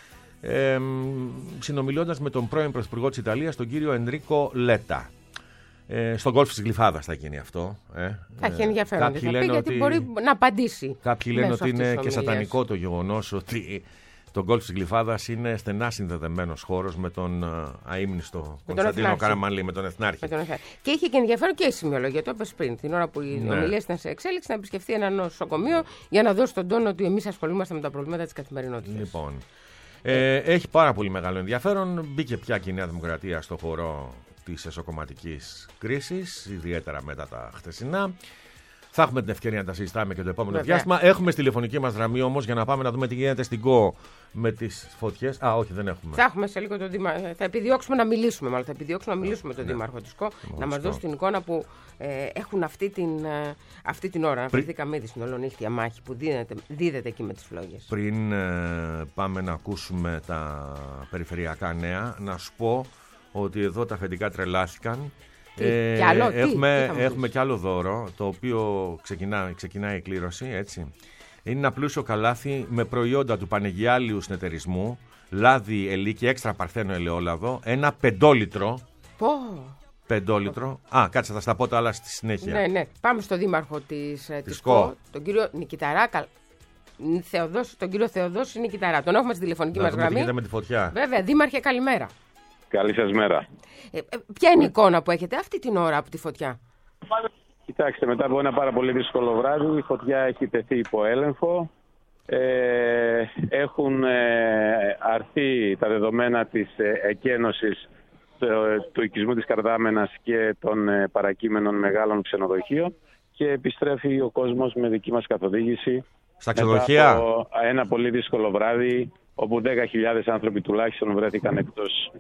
ε, συνομιλώντας με τον πρώην Πρωθυπουργό της Ιταλίας, τον κύριο Ενρίκο Λέτα. Ε, στον γκολφ της Γλυφάδας θα γίνει αυτό. Ε. Θα έχει ενδιαφέρον. Θα πει, γιατί μπορεί να απαντήσει. Κάποιοι λένε ότι είναι και σατανικό το γεγονός ότι το γκολφ της Γλυφάδας είναι στενά συνδεδεμένος χώρος με τον αείμνηστο Κωνσταντίνο Καραμαλή, με τον Εθνάρχη. Με τον Εθνάρχη. Και είχε και ενδιαφέρον και η σημειολογία. Το έπαιζε πριν, την ώρα που η ναι. ομιλία ήταν σε εξέλιξη, να επισκεφθεί ένα νοσοκομείο για να δώσει τον τόνο ότι εμείς ασχολούμαστε με τα προβλήματα της καθημερινότητας. Λοιπόν, ε, έχει πάρα πολύ μεγάλο ενδιαφέρον. Μπήκε πια και η Νέα Δημοκρατία στο χώρο της εσωκομματικής κρίσης, ιδιαίτερα μετά τα χτεσινά. Θα έχουμε την ευκαιρία να τα συζητάμε και το επόμενο Βέβαια. διάστημα. Έχουμε στη τηλεφωνική μας γραμμή όμως για να πάμε να δούμε τι γίνεται στην ΚΟ με τις φωτιές. Α, όχι, δεν έχουμε. Θα έχουμε σε λίγο τον Δήμαρχο. Θα επιδιώξουμε να μιλήσουμε, μάλλον. Θα επιδιώξουμε να μιλήσουμε με τον Ναι. Δήμαρχο της ΚΟ, να μας ΚΟ. δώσει την εικόνα που ε, έχουν αυτή την, ε, αυτή την ώρα. Αναφερθήκαμε ήδη στην ολονύχτια μάχη που δίδεται, δίδεται εκεί με τις φλόγες. Πριν ε, πάμε να ακούσουμε τα περιφερειακά νέα, να σου πω ότι εδώ τα αφεντικά τρελάθηκαν. Τι, κι άλλο, τι, έχουμε, τι θα μου έχουμε πεις? κι άλλο δώρο, το οποίο ξεκινά, ξεκινάει η κλήρωση, έτσι. Είναι ένα πλούσιο καλάθι με προϊόντα του Πανεγιάλιου Συνεταιρισμού, λάδι, ελί και έξτρα παρθένο ελαιόλαδο, ένα πεντόλιτρο. Πω. Πεντόλιτρο. Α, κάτσε, θα στα πω τα άλλα στη συνέχεια. Ναι, ναι. Πάμε στον Δήμαρχο της, ε, της ΚΟ. ΚΟ, τον κύριο Νικηταρά. Καλ... Θεοδόση, τον κύριο Θεοδόση Νικηταρά. Τον έχουμε στη τηλεφωνική Να μας δούμε τι γραμμή. γίνεται με τη φωτιά. Βέβαια, Δήμαρχε, καλημέρα. Καλή σας μέρα. Ε, ε, ποια είναι η εικόνα που έχετε αυτή την ώρα από τη φωτιά? Κοιτάξτε, μετά από ένα πάρα πολύ δύσκολο βράδυ, η φωτιά έχει τεθεί υπό έλεγχο. Ε, έχουν ε, αρθεί τα δεδομένα της ε, εκένωσης του, του οικισμού της Καρδάμενας και των ε, παρακείμενων μεγάλων ξενοδοχείων και επιστρέφει ο κόσμος με δική μας καθοδήγηση. Στα ξενοδοχεία. Μετά από ένα πολύ δύσκολο βράδυ, όπου δέκα χιλιάδες άνθρωποι τουλάχιστον βρέθηκαν εκτός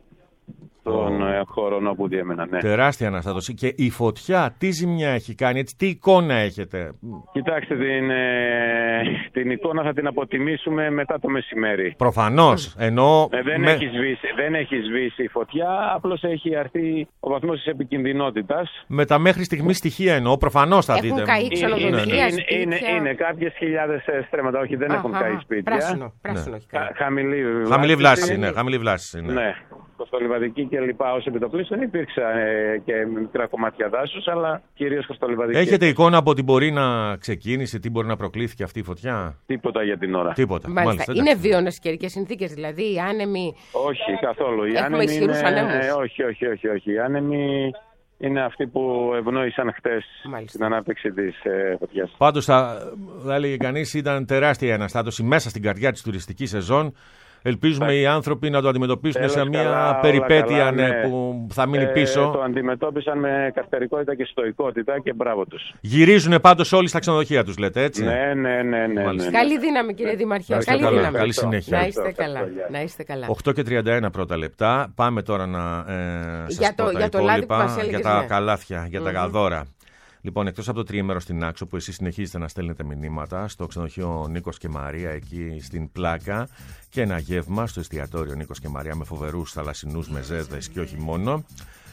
των ε, χώρων όπου διέμεναν. Ναι. Τεράστια αναστάτωση. Και η φωτιά τι ζημιά έχει κάνει, έτσι, τι εικόνα έχετε? Κοιτάξτε, την, ε, την εικόνα θα την αποτιμήσουμε μετά το μεσημέρι. Προφανώς. Ενώ. Ε, δεν, με- έχει σβήσει, δεν έχει σβήσει η φωτιά, απλώς έχει αρθεί ο βαθμός της επικινδυνότητας. Με τα μέχρι στιγμή στοιχεία εννοώ, προφανώς θα Έχουν δείτε. καεί Είναι, ξενοδοχεία, είναι, είναι, σπίτια. είναι, είναι κάποιες χιλιάδες ε, στρέμματα, όχι δεν έχουν Αχα, καεί σπίτια. Πράσινο, πράσινο έχει καεί. Χα- Χαμηλή, Χαμηλή βλάση είναι. Χαμηλή βλάση είναι. Ναι. Κοστολιβαδική και λοιπά ως επιτοπλίστων υπήρξαν ε, και μικρά κομμάτια δάσους, αλλά κυρίως κοστολιβαδική. Έχετε εικόνα από τι μπορεί να ξεκίνησε, τι μπορεί να προκλήθηκε αυτή η φωτιά? Τίποτα για την ώρα. Τίποτα. Μάλιστα. Είναι εντάξει. βίωνες καιρικές συνθήκες, δηλαδή οι άνεμοι. Όχι, καθόλου. Οι Έχουμε άνεμοι ισχυρούς είναι... ανέμους. ε, όχι, όχι, όχι, όχι. Οι άνεμοι είναι αυτοί που ευνόησαν χτες Μάλιστα. την ανάπτυξη της ε, φωτιάς. Πάντως θα, θα έλεγε κανείς, ήταν τεράστια η αναστάτωση μέσα στην καρδιά της τουριστικής σεζόν. Ελπίζουμε οι άνθρωποι να το αντιμετωπίσουν Τέλος, σε μια καλά, όλα περιπέτεια καλά, ναι, ναι. που θα μείνει Ε, πίσω. το αντιμετώπισαν με καυτερικότητα και στοικότητα και μπράβο τους. Γυρίζουν πάντως όλοι στα ξενοδοχεία τους, λέτε, έτσι. Ναι, ναι, ναι, ναι, Μάλιστα. ναι. Καλή δύναμη, κύριε Δημαρχέ. Ευχαριστώ, Καλή καλά. δύναμη. Καλή συνέχεια. Να είστε Ευχαριστώ, καλά. ευχαριστώ. Να είστε καλά. οκτώ και τριάντα ένα πρώτα λεπτά. Πάμε τώρα να ε, σας Για το- πω τα για το λάδι που υπόλοιπα, μας έλεγες, για τα ναι. καλάθια, για τα γαδόρα. Λοιπόν, εκτός από το τριήμερο στην Άξο που εσείς συνεχίζετε να στέλνετε μηνύματα στο ξενοδοχείο Νίκος και Μαρία εκεί στην Πλάκα και ένα γεύμα στο εστιατόριο Νίκος και Μαρία με φοβερούς θαλασσινούς μεζέδες και όχι μόνο.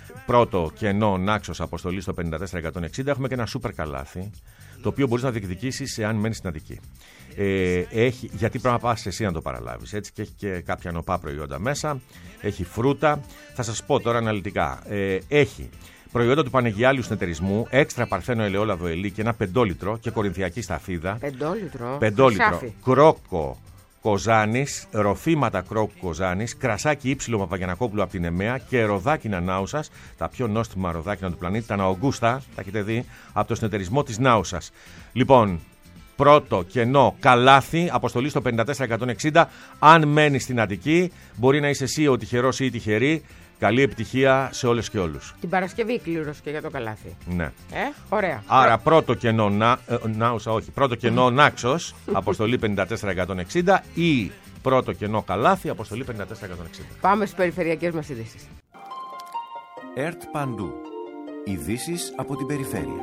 Πρώτο κενό Νάξος αποστολή στο πενήντα τέσσερα εκατόν εξήντα. Έχουμε και ένα σούπερ καλάθι το οποίο μπορείς να διεκδικήσεις εάν μένεις στην Αττική. Ε, έχει, γιατί πρέπει να πας εσύ να το παραλάβεις, έτσι, και έχει και κάποια νοπά προϊόντα μέσα. Έχει φρούτα. Θα σας πω τώρα αναλυτικά. Ε, έχει προϊόντα του Πανεγιάλιου Συνεταιρισμού, έξτρα παρθένο ελαιόλαδο ελί και ένα πεντόλιτρο και κορινθιακή σταφίδα. Πεντόλιτρο. Πεντόλιτρο. Χρυσάφι. Κρόκο Κοζάνης, ροφήματα κρόκου Κοζάνης, κρασάκι ύψιλο Παπαγιανακόπουλου από την Εμέα και ροδάκινα Νάουσας, τα πιο νόστιμα ροδάκινα του πλανήτη, τα Ναογκούστα, τα έχετε δει, από το συνεταιρισμό της Νάουσας. Λοιπόν, πρώτο κενό καλάθι, αποστολή στο πενήντα τέσσερα εκατόν εξήντα. Αν μένεις στην Αττική, μπορεί να είσαι εσύ ο τυχερός ή η τυχερή. Καλή επιτυχία σε όλες και όλους. Την Παρασκευή κλήρωση και για το καλάθι. Ναι. Ε, ωραία. Άρα πρώτο κενό να, ε, Νάουσα, όχι, πρώτο κενό Νάξος, αποστολή πενήντα τέσσερα εκατόν εξήντα ή πρώτο κενό καλάθι, αποστολή πενήντα τέσσερα εκατόν εξήντα. Πάμε στις περιφερειακές μας ειδήσεις. ΕΡΤ Παντού. Ειδήσεις από την περιφέρεια.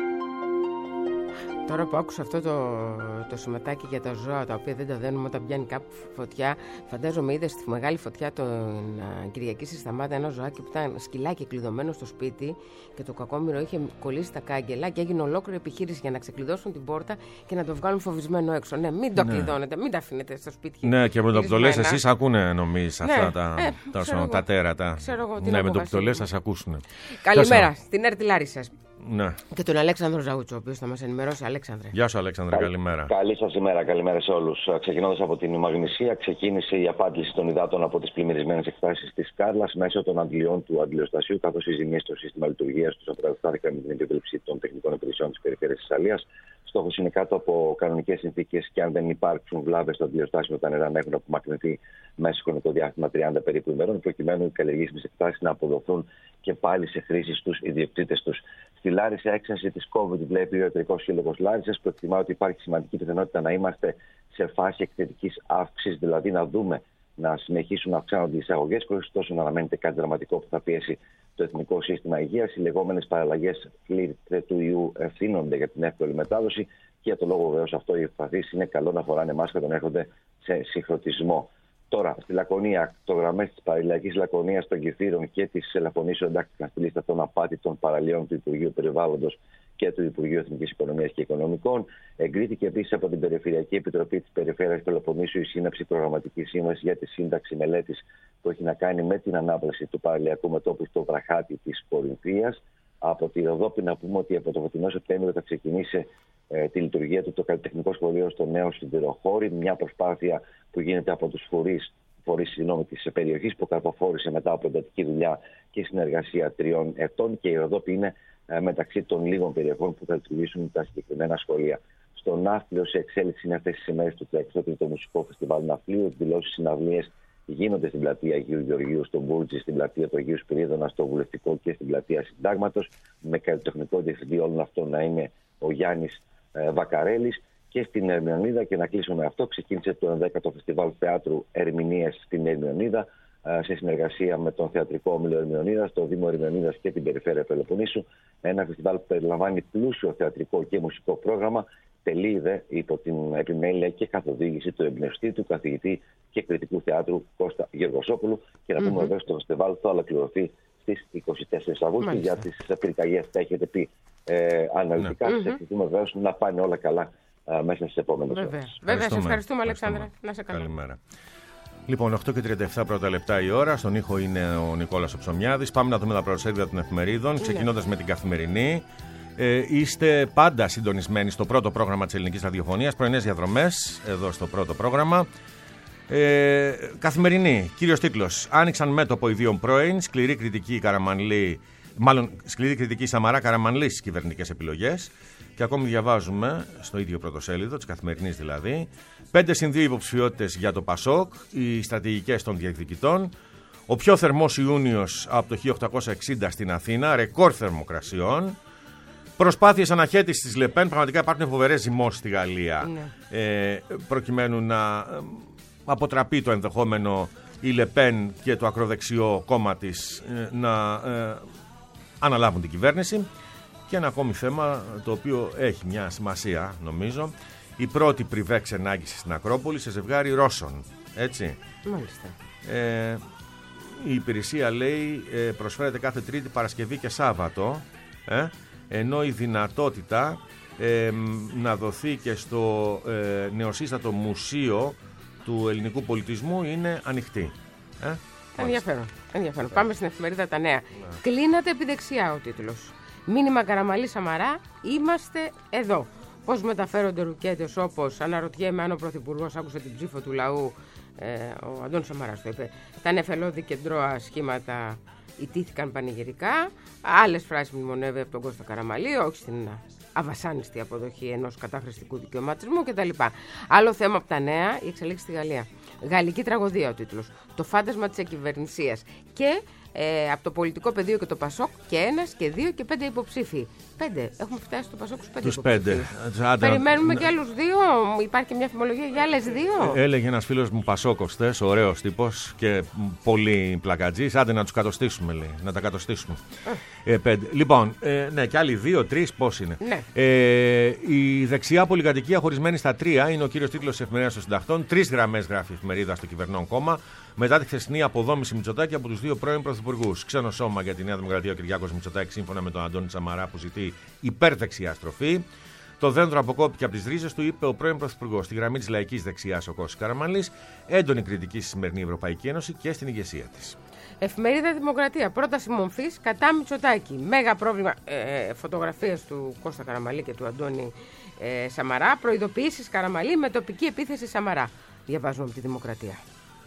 Τώρα που άκουσα αυτό το, το σηματάκι για τα ζώα τα οποία δεν τα δένουμε όταν πιάνει κάπου φωτιά, φαντάζομαι είδε στη μεγάλη φωτιά τον uh, Κυριακή στη Σταμάτα ένα ζωάκι που ήταν σκυλάκι κλειδωμένο στο σπίτι και το κακόμοιρο είχε κολλήσει τα κάγκελα και έγινε ολόκληρη επιχείρηση για να ξεκλειδώσουν την πόρτα και να το βγάλουν φοβισμένο έξω. Ναι, μην το Ναι. κλειδώνετε, μην τα αφήνετε στο σπίτι. Ναι, και με το που το λες κλεισμένα. εσείς ακούνε νομίζεις Ναι, αυτά τα, ε, τα, ξέρω εγώ. τα τέρατα. Ξέρω εγώ, τι Ναι, να με πω, το που το Βασίλη. λες θα σε ακούσουν. Καλημέρα Ποιος στην ΕΡΤ Λάρισσας Ναι. και τον Αλέξανδρο Ζαούτσο, ο οποίος θα μας ενημερώσει. Αλέξανδρε. Γεια σου Αλέξανδρε, καλημέρα. Καλή σας ημέρα, καλημέρα σε όλους. Ξεκινώντας από την Μαγνησία, ξεκίνησε η απάντηση των υδάτων από τις πλημμυρισμένες εκτάσεις της Κάρλας μέσω των αντλιών του αντλιοστασίου, καθώς οι ζημίες στο σύστημα λειτουργίας τους αποκαταστάθηκαν με την επίβλεψη των τεχνικών υπηρεσιών της περιφέρειας της Αλίας. Στόχος είναι κάτω από κανονικές συνθήκες και αν δεν υπάρξουν βλάβες στο αντλιοστάσιο, τα νερά να έχουν απομακρυνθεί μέσα στο χρονικό διάστημα τριάντα περίπου ημερών, προκειμένου οι καλλιεργήσιμες εκτάσεις να αποδοθούν και πάλι σε χρήση στους ιδιοκτήτες τους. Στη Λάρισα, έξαρση της COVID βλέπει ο Ιατρικός Σύλλογος Λάρισας, που εκτιμά ότι υπάρχει σημαντική πιθανότητα να είμαστε σε φάση εκθετικής αύξησης, δηλαδή να δούμε να συνεχίσουν να αυξάνονται οι εισαγωγές, χωρίς τόσο να αναμένεται κάτι δραματικό που θα πιέσει το Εθνικό Σύστημα Υγείας. Οι λεγόμενες παραλλαγές φλιρτ του ιού ευθύνονται για την εύκολη μετάδοση και για το λόγο βεβαίως αυτό οι ευπαθείς είναι καλό να φοράνε μάσκα όταν έρχονται σε συγχρονισμό. Τώρα, στη Λακωνία, το γραμμές της παραλλαγής Λακωνίας των Κηφείρων και της Ελαφωνήσεων εντάχθηκαν στη λίστα των απάτητων παραλίων του Υπουργείου Περιβάλλοντος και του Υπουργείου Εθνικής Οικονομίας και Οικονομικών. Εγκρίθηκε επίσης από την Περιφερειακή Επιτροπή της Περιφέρειας Πελοποννήσου η σύναψη προγραμματικής σύμβασης για τη σύνταξη μελέτης που έχει να κάνει με την ανάπλαση του παραλιακού μετώπου στο βραχάτι της Κορινθίας. Από τη Ροδόπη να πούμε ότι από το φετινό Σεπτέμβριο θα ξεκινήσει ε, τη λειτουργία του το καλλιτεχνικό σχολείο στο νέο Σιδηροχώρι, μια προσπάθεια που γίνεται από τους φορείς φορείς της περιοχής που καρποφόρησε μετά από εντατική δουλειά και συνεργασία τριών ετών, και η Ροδόπη είναι ε, μεταξύ των λίγων περιοχών που θα λειτουργήσουν τα συγκεκριμένα σχολεία. Στο Ναύπλιο, σε εξέλιξη είναι αυτές τις ημέρες του τριάντα τρίτο Μουσικό Φεστιβάλ Ναυπλίου. Εκδηλώσεις, συναυλίες γίνονται στην πλατεία Αγίου Γεωργίου, στον Μπούρτζη, στην πλατεία του Αγίου Σπυρίδωνα, στο Βουλευτικό και στην πλατεία Συντάγματος, με καλλιτεχνικό διευθυντή όλων αυτών να είναι ο Γιάννης ε, Βακαρέλης. Και στην Ερμιονίδα, και να κλείσουμε με αυτό, ξεκίνησε το ενδέκατο Φεστιβάλ Θεάτρου Ερμηνείας στην Ερμιονίδα, ε, σε συνεργασία με τον Θεατρικό Όμιλο Ερμιονίδας, το Δήμο Ερμιονίδας και την Περιφέρεια Πελοποννήσου. Ένα φεστιβάλ που περιλαμβάνει πλούσιο θεατρικό και μουσικό πρόγραμμα. Τελεί δε υπό την επιμέλεια και καθοδήγηση του εμπνευστή, του καθηγητή και κριτικού θεάτρου Κώστα Γεργοσόπουλου. Και να πούμε mm-hmm. βέβαια ότι το φεστιβάλ θα ολοκληρωθεί στις είκοσι τέσσερις Αυγούστου. Για τις πυρκαγιές τα έχετε πει ε, αναλυτικά. Mm-hmm. Ευχηθούμε βεβαίως να πάνε όλα καλά ε, μέσα στις επόμενες ώρες. Βέβαια, σε ευχαριστούμε, Αλεξάνδρα. Να σε καλά. Καλημέρα. Λοιπόν, οκτώ και τριάντα επτά πρώτα λεπτά η ώρα. Στον ήχο είναι ο Νικόλας ο Ψωμιάδης. Πάμε να δούμε τα πρωτοσέλιδα των εφημερίδων, ξεκινώντας με την Καθημερινή. Ε, είστε πάντα συντονισμένοι στο πρώτο πρόγραμμα της ελληνικής ραδιοφωνίας. Πρωινές διαδρομές, εδώ στο πρώτο πρόγραμμα. Ε, Καθημερινή, κύριος τίτλος. Άνοιξαν μέτωπο οι δύο πρώην. Σκληρή κριτική Καραμανλή. Μάλλον σκληρή κριτική Σαμαρά Καραμανλή στις κυβερνητικές επιλογές. Και ακόμη διαβάζουμε στο ίδιο πρωτοσέλιδο, της Καθημερινής δηλαδή. Πέντε συν δύο υποψηφιότητες για το Πασόκ. Οι στρατηγικές των διεκδικητών. Ο πιο θερμός Ιούνιος από το χίλια οκτακόσια εξήντα στην Αθήνα. Ρεκόρ θερμοκρασιών. Προσπάθειες αναχέτησης της Λεπέν. Πραγματικά υπάρχουν φοβερές ζυμώσεις στη Γαλλία. Ναι. Ε, προκειμένου να αποτραπεί το ενδεχόμενο η Λεπέν και το ακροδεξιό κόμμα της ε, να ε, αναλάβουν την κυβέρνηση. Και ένα ακόμη θέμα το οποίο έχει μια σημασία νομίζω. Η πρώτη πριβέ ξενάγηση στην Ακρόπολη σε ζευγάρι Ρώσων. Έτσι. Μάλιστα. Ε, η υπηρεσία λέει ε, προσφέρεται κάθε Τρίτη, Παρασκευή και Σάββατο. Ε, ενώ η δυνατότητα ε, να δοθεί και στο ε, νεοσύστατο Μουσείο του Ελληνικού Πολιτισμού είναι ανοιχτή. Ε, Ενδιαφέρον. Ενδιαφέρον. Πάμε στην εφημερίδα Τα Νέα. Ναι. Κλείνατε επί δεξιά ο τίτλος. Μήνυμα Καραμανλή Σαμαρά, είμαστε εδώ. Πώς μεταφέρονται ρουκέτες όπως, αναρωτιέμαι αν ο Πρωθυπουργός άκουσε την ψήφο του λαού, ε, ο Αντώνης Σαμαράς το είπε, τα νεφελώδη κεντρώα σχήματα ιτήθηκαν πανηγυρικά. Άλλες φράσεις μνημονεύει από τον Κώστα Καραμανλή, όχι στην αβασάνιστη αποδοχή ενός καταχρηστικού δικαιωματισμού κτλ. Άλλο θέμα από Τα Νέα, η εξελίξη στη Γαλλία. Γαλλική τραγωδία ο τίτλος. Το φάντασμα της εκυβερνησίας. Και ε, από το πολιτικό πεδίο και το Πασόκ και ένας και δύο και πέντε υποψήφοι. Πέντε. Έχουμε φτάσει στο Πασόκ στους πέντε. Τους πέντε. Περιμένουμε ναι. και άλλους δύο. Υπάρχει και μια φημολογία για άλλες δύο. Ε, έλεγε ένας φίλος μου Πασόκοστες, ωραίος τύπος και πολύ πλακατζής. Άντε να τους κατοστήσουμε, λέει. Να τα κατοστήσουμε. Ε, πέντε. Λοιπόν, ε, ναι, και άλλοι δύο, τρεις, πώς είναι. Ναι. Ε, η δεξιά πολυκατοικία χωρισμένη στα τρία είναι ο κύριος τίτλος της εφημερίδας των Συντακτών. Τρεις γραμμές γράφει η εφημερίδα στο κυβερνών κόμμα. Μετά τη χθεσινή αποδόμηση Μητσοτάκη από τους δύο πρώην πρωθυπουργούς. Ξένο σώμα για τη Νέα Δημοκρατία ο Κυριάκος Μητσοτάκης, σύμφωνα με τον Αντώνη Σαμαρά, που ζητεί υπέρδεξιά στροφή. Το δέντρο αποκόπηκε από τις ρίζες του, είπε ο πρώην πρωθυπουργός. Στη γραμμή της λαϊκής δεξιάς ο Κώστας Καραμανλής. Έντονη κριτική στη σημερινή Ευρωπαϊκή Ένωση και στην ηγεσία της. Εφημερίδα Δημοκρατία. Πρόταση μομφής κατά Μητσοτάκη. Μέγα πρόβλημα. Ε, φωτογραφίες του Κώστα Καραμανλή και του Αντώνη ε, Σαμαρά. Προειδοποιήσεις Καραμανλή με τοπική επίθεση Σαμαρά. Διαβάζουμε από τη Δημοκρατία.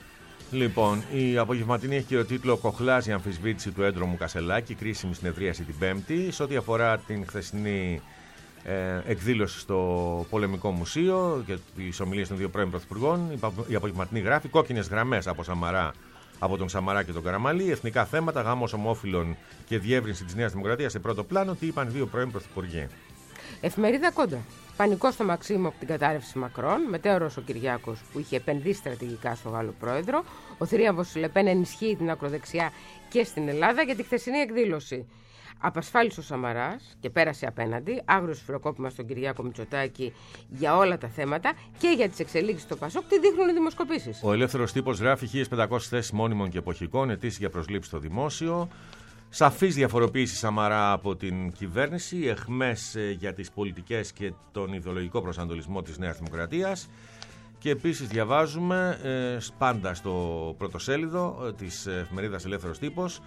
Λοιπόν, η απογευματινή έχει και ο τίτλο «Κοχλάζει η αμφισβήτηση του έντρομου Κασελάκη, κρίσιμη συνεδρίαση την Πέμπτη». Σε ό,τι αφορά την χθεσινή ε, εκδήλωση στο Πολεμικό Μουσείο και τις ομιλίες των δύο πρώην πρωθυπουργών, η απογευματινή γράφει κόκκινες γραμμές από Σαμαρά από τον Σαμαρά και τον Καραμανλή. Εθνικά θέματα, γάμος ομόφυλων και διεύρυνση της Νέας Δημοκρατίας σε πρώτο πλάνο. Τι είπαν οι δύο πρώην πρωθυπουργοί. Εφημερίδα Κόντα. Πανικό στο Μαξίμο από την κατάρρευση Μακρόν. Μετέωρος ο Κυριάκος που είχε επενδύσει στρατηγικά στο Γάλλο πρόεδρο. Ο θρίαμβος Λεπέν ενισχύει την ακροδεξιά και στην Ελλάδα για τη χθεσινή εκδήλωση. Απασφάλισε ο Σαμαράς και πέρασε απέναντι. Άγριο σφυροκόπημα στον Κυριάκο Μητσοτάκη για όλα τα θέματα και για τις εξελίξεις στο Πασόκ. Τι δείχνουν οι δημοσκοπήσεις. Ο Ελεύθερος Τύπος γράφει χίλιες πεντακόσιες θέσεις μόνιμων και εποχικών, αιτήσεις για προσλήψεις στο δημόσιο. Σαφής διαφοροποίηση Σαμαρά από την κυβέρνηση, αιχμές για τις πολιτικές και τον ιδεολογικό προσανατολισμό της Νέας Δημοκρατίας. Και επίσης διαβάζουμε ε, πάντα στο πρωτοσέλιδο ε, της εφημερίδας Ελεύθερος Τύπος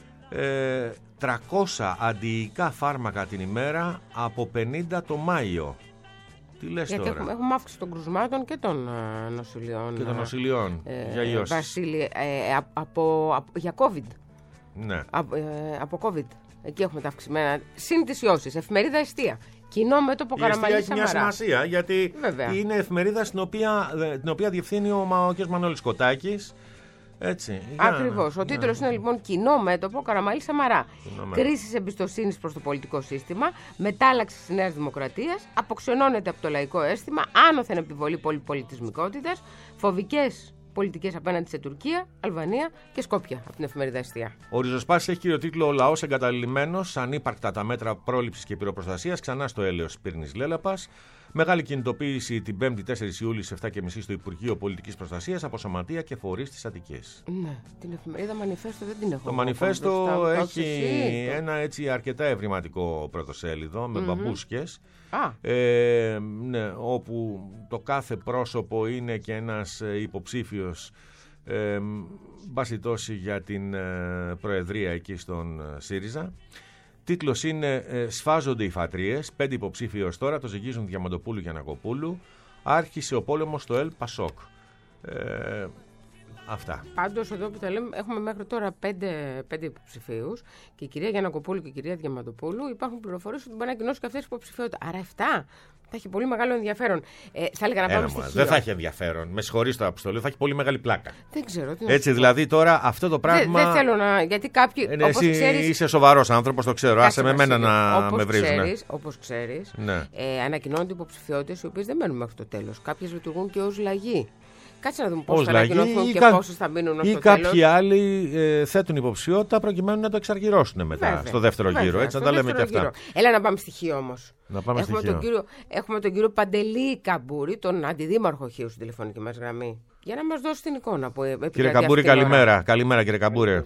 ε, τριακόσια αντιϊκά φάρμακα την ημέρα από πενήντα το Μάιο. Τι λες Γιατί τώρα. Έχουμε, έχουμε αύξηση των κρουσμάτων και των uh, νοσηλειών. Και των νοσηλειών ε, για ιώσεις. Βασίλη, ε, από, από, για COVID. Ναι. Από, ε, από COVID. Εκεί έχουμε τα αυξημένα. Συν τις ιώσεις. Εφημερίδα Εστία. Κοινό μέτωπο Καραμανλή Σαμαρά. Έχει μια σημασία γιατί Βέβαια. είναι εφημερίδα στην οποία, την οποία διευθύνει ο, ο κ. Μανώλης Κοτάκης. Έτσι. Ακριβώς. Ο τίτλος ναι. είναι λοιπόν Κοινό μέτωπο Καραμανλή Σαμαρά. Κρίση εμπιστοσύνης προς το πολιτικό σύστημα, μετάλλαξη της Νέας Δημοκρατίας, αποξενώνεται από το λαϊκό αίσθημα, άνωθεν επιβολή πολυπολιτισμικότητας, φοβικές πολιτικές απέναντι σε Τουρκία, Αλβανία και Σκόπια από την εφημερίδα Εστία. Ο Ριζοσπάσης έχει κυριοτίτλο «Ο λαός εγκαταλειμμένος, ανύπαρκτα τα μέτρα πρόληψης και πυροπροστασίας», ξανά στο έλεος Πύρνης Λέλαπας. Μεγάλη κινητοποίηση την πέμπτη τέσσερις Ιουλίου στις επτά και μισή στο Υπουργείο Πολιτικής Προστασίας από σωματεία και φορείς της Αττικής. Ναι, την εφημερίδα Μανιφέστο δεν την έχω. Το Μανιφέστο έχει εσύ, ένα έτσι αρκετά ευρηματικό πρωτοσέλιδο με mm-hmm. μπαμπούσκες. Ah. Ε, ναι, όπου το κάθε πρόσωπο είναι και ένας υποψήφιος ε, μπασιτώσει για την ε, προεδρία εκεί στον ε, ΣΥΡΙΖΑ. Τίτλος είναι ε, «Σφάζονται οι φατρίες, πέντε υποψήφοι ως τώρα, το ζυγίζουν Διαμαντοπούλου και Ανακοπούλου, άρχισε ο πόλεμος στο ΕΛ Πασόκ». Ε, αυτά. Πάντως εδώ που τα λέμε έχουμε μέχρι τώρα πέντε, πέντε υποψηφίους και η κυρία Γιαννακοπούλου και η κυρία Διαμαντοπούλου υπάρχουν πληροφορίες ότι μπορεί να κοινώσουν και αυτές τις υποψηφιότητες. Άρα εφτά. Θα έχει πολύ μεγάλο ενδιαφέρον. Ε, θα έλεγα να πάμε στοιχείο. Δεν θα έχει ενδιαφέρον. Με συγχωρείς το Αποστολή, θα έχει πολύ μεγάλη πλάκα. Δεν ξέρω τι. Έτσι δηλαδή τώρα αυτό το πράγμα. Δεν, δεν θέλω να. Γιατί κάποιοι. Ε, εσύ ξέρεις, είσαι σοβαρός άνθρωπος, το ξέρω. Άσε με εμένα να όπως με βρίζουν. Ξέρεις, όπως ξέρεις, ναι. ε, ανακοινώνονται υποψηφιότητες οι οποίες δεν μένουν μέχρι το τέλος. Κάποιες λειτουργούν και ως λαγοί. Κάτσε να δούμε πώς θα ανακοινωθούν και κα... πόσες θα μείνουν ως ή το τέλος. Ή κάποιοι άλλοι ε, θέτουν υποψηφιότητα προκειμένου να το εξαργυρώσουν μετά. Βέβαια, στο δεύτερο βέβαια, γύρο. Έτσι, να τα λέμε και αυτά. Έλα να πάμε στοιχείο όμως. Να πάμε έχουμε, στοιχείο. Τον κύριο, έχουμε τον κύριο Παντελή Καμπούρη, τον αντιδήμαρχο Χίου στην τηλεφωνική μας γραμμή. Για να μας δώσει την εικόνα που επικρατεί. Κύριε Καμπούρη, καλημέρα. Καλημέρα, κύριε Καμπούρη.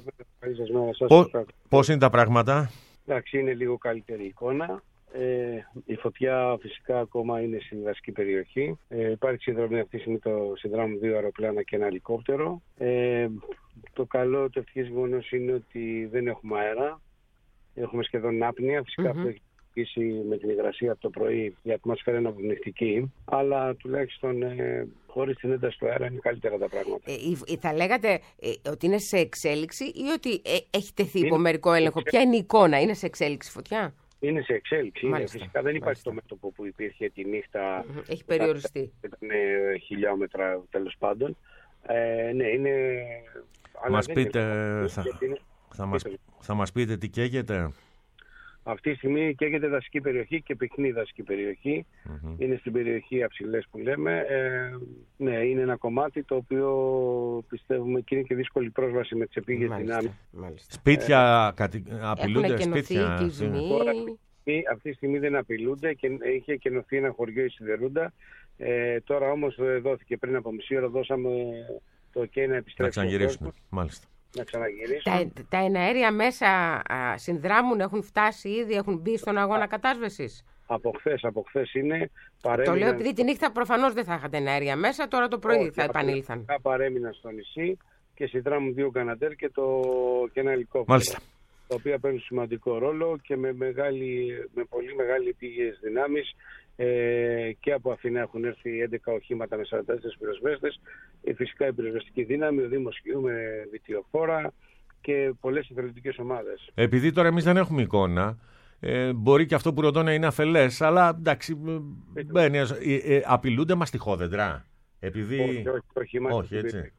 Πώς είναι τα πράγματα? Εντάξει, είναι λίγο καλύτερη εικόνα. Ε, η φωτιά φυσικά ακόμα είναι στη δασική περιοχή. Ε, υπάρχει συνδρομή αυτή τη στιγμή, το συνδράμουν δύο αεροπλάνα και ένα ελικόπτερο. Ε, το καλό, το ευτυχές γεγονός είναι ότι δεν έχουμε αέρα. Έχουμε σχεδόν άπνοια. Φυσικά mm-hmm. αυτό έχει αρχίσει με την υγρασία από το πρωί. Η ατμόσφαιρα είναι αποπνιχτική. Αλλά τουλάχιστον ε, χωρίς την ένταση του αέρα είναι καλύτερα τα πράγματα. Ε, θα λέγατε ε, ότι είναι σε εξέλιξη ή ότι ε, έχει τεθεί υπό μερικό έλεγχο? Ποια είναι η εικόνα? Είναι σε εξέλιξη φωτιά? Είναι σε εξέλιξη. Μάλιστα, Φυσικά δεν υπάρχει μάλιστα. το μέτωπο που υπήρχε τη νύχτα. Έχει περιοριστεί. Ήταν χιλιόμετρα τέλος πάντων. Ε, ναι, είναι... Μας πείτε, είναι... θα, είναι... θα, μας, θα μας πείτε τι καίγεται? Αυτή τη στιγμή καίγεται δασική περιοχή και πυκνή δασική περιοχή. Mm-hmm. Είναι στην περιοχή Αψηλές που λέμε. Ε, ναι, είναι ένα κομμάτι το οποίο πιστεύουμε και είναι και δύσκολη πρόσβαση με τις επίγειες δυνάμεις. Σπίτια ε, κατη... απειλούνται, σπίτια. Τώρα, αυτή τη στιγμή δεν απειλούνται και είχε κενωθεί ένα χωριό η Σιδερούντα. Ε, τώρα όμως δόθηκε πριν από μισή ώρα, δώσαμε το OK να επιστρέψουμε. Να ξαναγυρίσουν, μάλιστα. Να ξαναγυρίσουν. Τα, τα εναέρια μέσα α, συνδράμουν, έχουν φτάσει ήδη, έχουν μπει στον αγώνα κατάσβεσης. Από χθες, από χθες είναι. Παρέμειναν... Το λέω επειδή τη νύχτα προφανώς δεν θα είχατε εναέρια μέσα, τώρα το πρωί oh, θα επανήλθαν. Παρέμειναν στο νησί και συνδράμουν δύο καναντέρ και, το... και ένα ελικόπτερο. Μάλιστα. Τα οποία παίρνουν σημαντικό ρόλο και με, μεγάλη, με πολύ μεγάλη επίγειες δυνάμεις. Ε, και από Αθήνα έχουν έρθει έντεκα οχήματα με σαράντα τέσσερις πυροσβέστες. Ε, φυσικά η πυροσβεστική δύναμη, ο Δήμος Χιού με βιτιοφόρα και πολλές εθελοντικές ομάδες. Επειδή τώρα εμείς δεν έχουμε εικόνα, ε, μπορεί και αυτό που ρωτώ να είναι αφελές, αλλά εντάξει, μπαίνει, ε, ε, απειλούνται μαστιχόδεντρα. Επειδή... Όχι, όχι, όχι, είμαστε όχι, στην περιοχή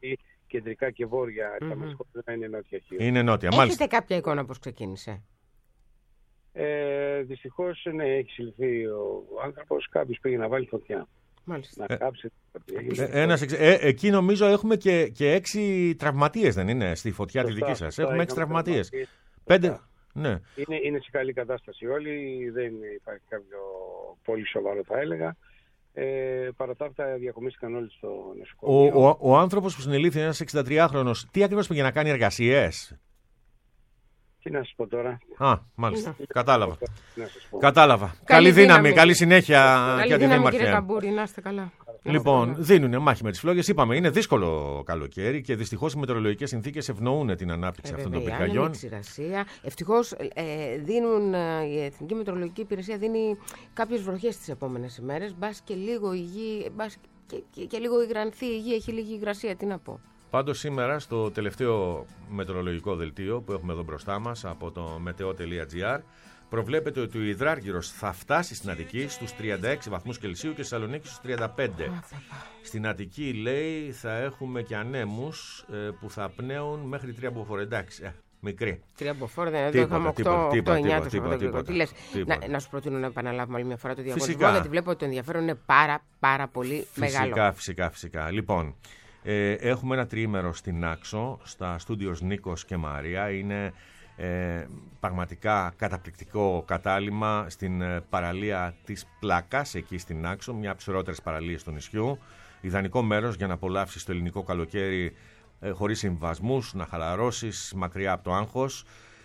κεντρικά και βόρεια, Mm-hmm. τα μεσχόλια είναι νότια χείρα. Είναι νότια, Έχετε μάλιστα. κάποια εικόνα πώς ξεκίνησε? Ε, δυστυχώς, ναι, έχει συλληφθεί ο άνθρωπος, κάποιος πήγε να βάλει φωτιά. Μάλιστα. Να κάψει. Ε, ένας, εξ- ε, εκεί νομίζω έχουμε και, και έξι τραυματίες, δεν είναι, στη φωτιά τη δική σας? Έχουμε έξι τραυματίες. Πέντε. Ναι. Είναι, είναι σε καλή κατάσταση όλοι, δεν υπάρχει κάποιο πολύ σοβαρό, θα έλεγα. Ε, παρά τα αυτά διακομίστηκαν όλοι στο Ο, νοσοκομείο. ο, ο άνθρωπος που συνελήφθη, ένας εξηντατριάχρονος, τι ακριβώς πήγε να κάνει, εργασίες? Τι να σας πω τώρα. Α, μάλιστα. Κατάλαβα. Τι να σας πω. Κατάλαβα. Καλή, Καλή δύναμη, δύναμη. καλή συνέχεια Καλή για τη δύναμη, Δήμαρχε. κύριε Καμπούρη, να είστε καλά. Λοιπόν, δίνουν μάχη με τις φλόγες. Είπαμε, είναι δύσκολο καλοκαίρι και δυστυχώς οι μετεωρολογικές συνθήκες ευνοούν την ανάπτυξη Ε, αυτών των βέβαια, πυρκαγιών. είναι ξηρασία. Ευτυχώς ε, δίνουν, ε, η Εθνική Μετεωρολογική Υπηρεσία δίνει κάποιες βροχές τις επόμενες ημέρες. Μπας και λίγο η γη, μπας και, και, και λίγο υγρανθεί η γη, έχει λίγη υγρασία, τι να πω. Πάντως σήμερα στο τελευταίο μετεωρολογικό δελτίο που έχουμε εδώ μπροστά μας από το μετεό τελεία τζι άρ προβλέπεται ότι ο υδράργυρος θα φτάσει στην Αττική στους τριάντα έξι βαθμούς Κελσίου και στη Θεσσαλονίκη στους τριάντα πέντε. Στην Αττική, λέει, θα έχουμε και ανέμους ε, που θα πνέουν μέχρι τρία μποφόρ. Εντάξει, ε, μικρή. Τρία μποφόρ δεν είναι, Τίποτα, εδώ είχαμε τίποτα, οκτώ τίποτα, εννιά το τίποτα, Σαββατοκύριακο. τίποτα, Τι λες, τίποτα. να, να σου προτείνω να επαναλάβουμε άλλη μια φορά το διαγωνισμό, Φυσικά. γιατί βλέπω ότι το ενδιαφέρον είναι πάρα πάρα πολύ Φυσικά, μεγάλο. φυσικά, φυσικά. Λοιπόν, ε, έχουμε ένα τριήμερο στην Άξο, στα στούντιος Νίκος και Μαρία. Είναι ε, πραγματικά καταπληκτικό κατάλημα στην ε, παραλία της Πλάκας, εκεί στην Άξο, μια από τις ωραιότερες παραλίες του νησιού. Ιδανικό μέρος για να απολαύσεις το ελληνικό καλοκαίρι ε, χωρίς συμβασμούς, να χαλαρώσεις μακριά από το άγχος,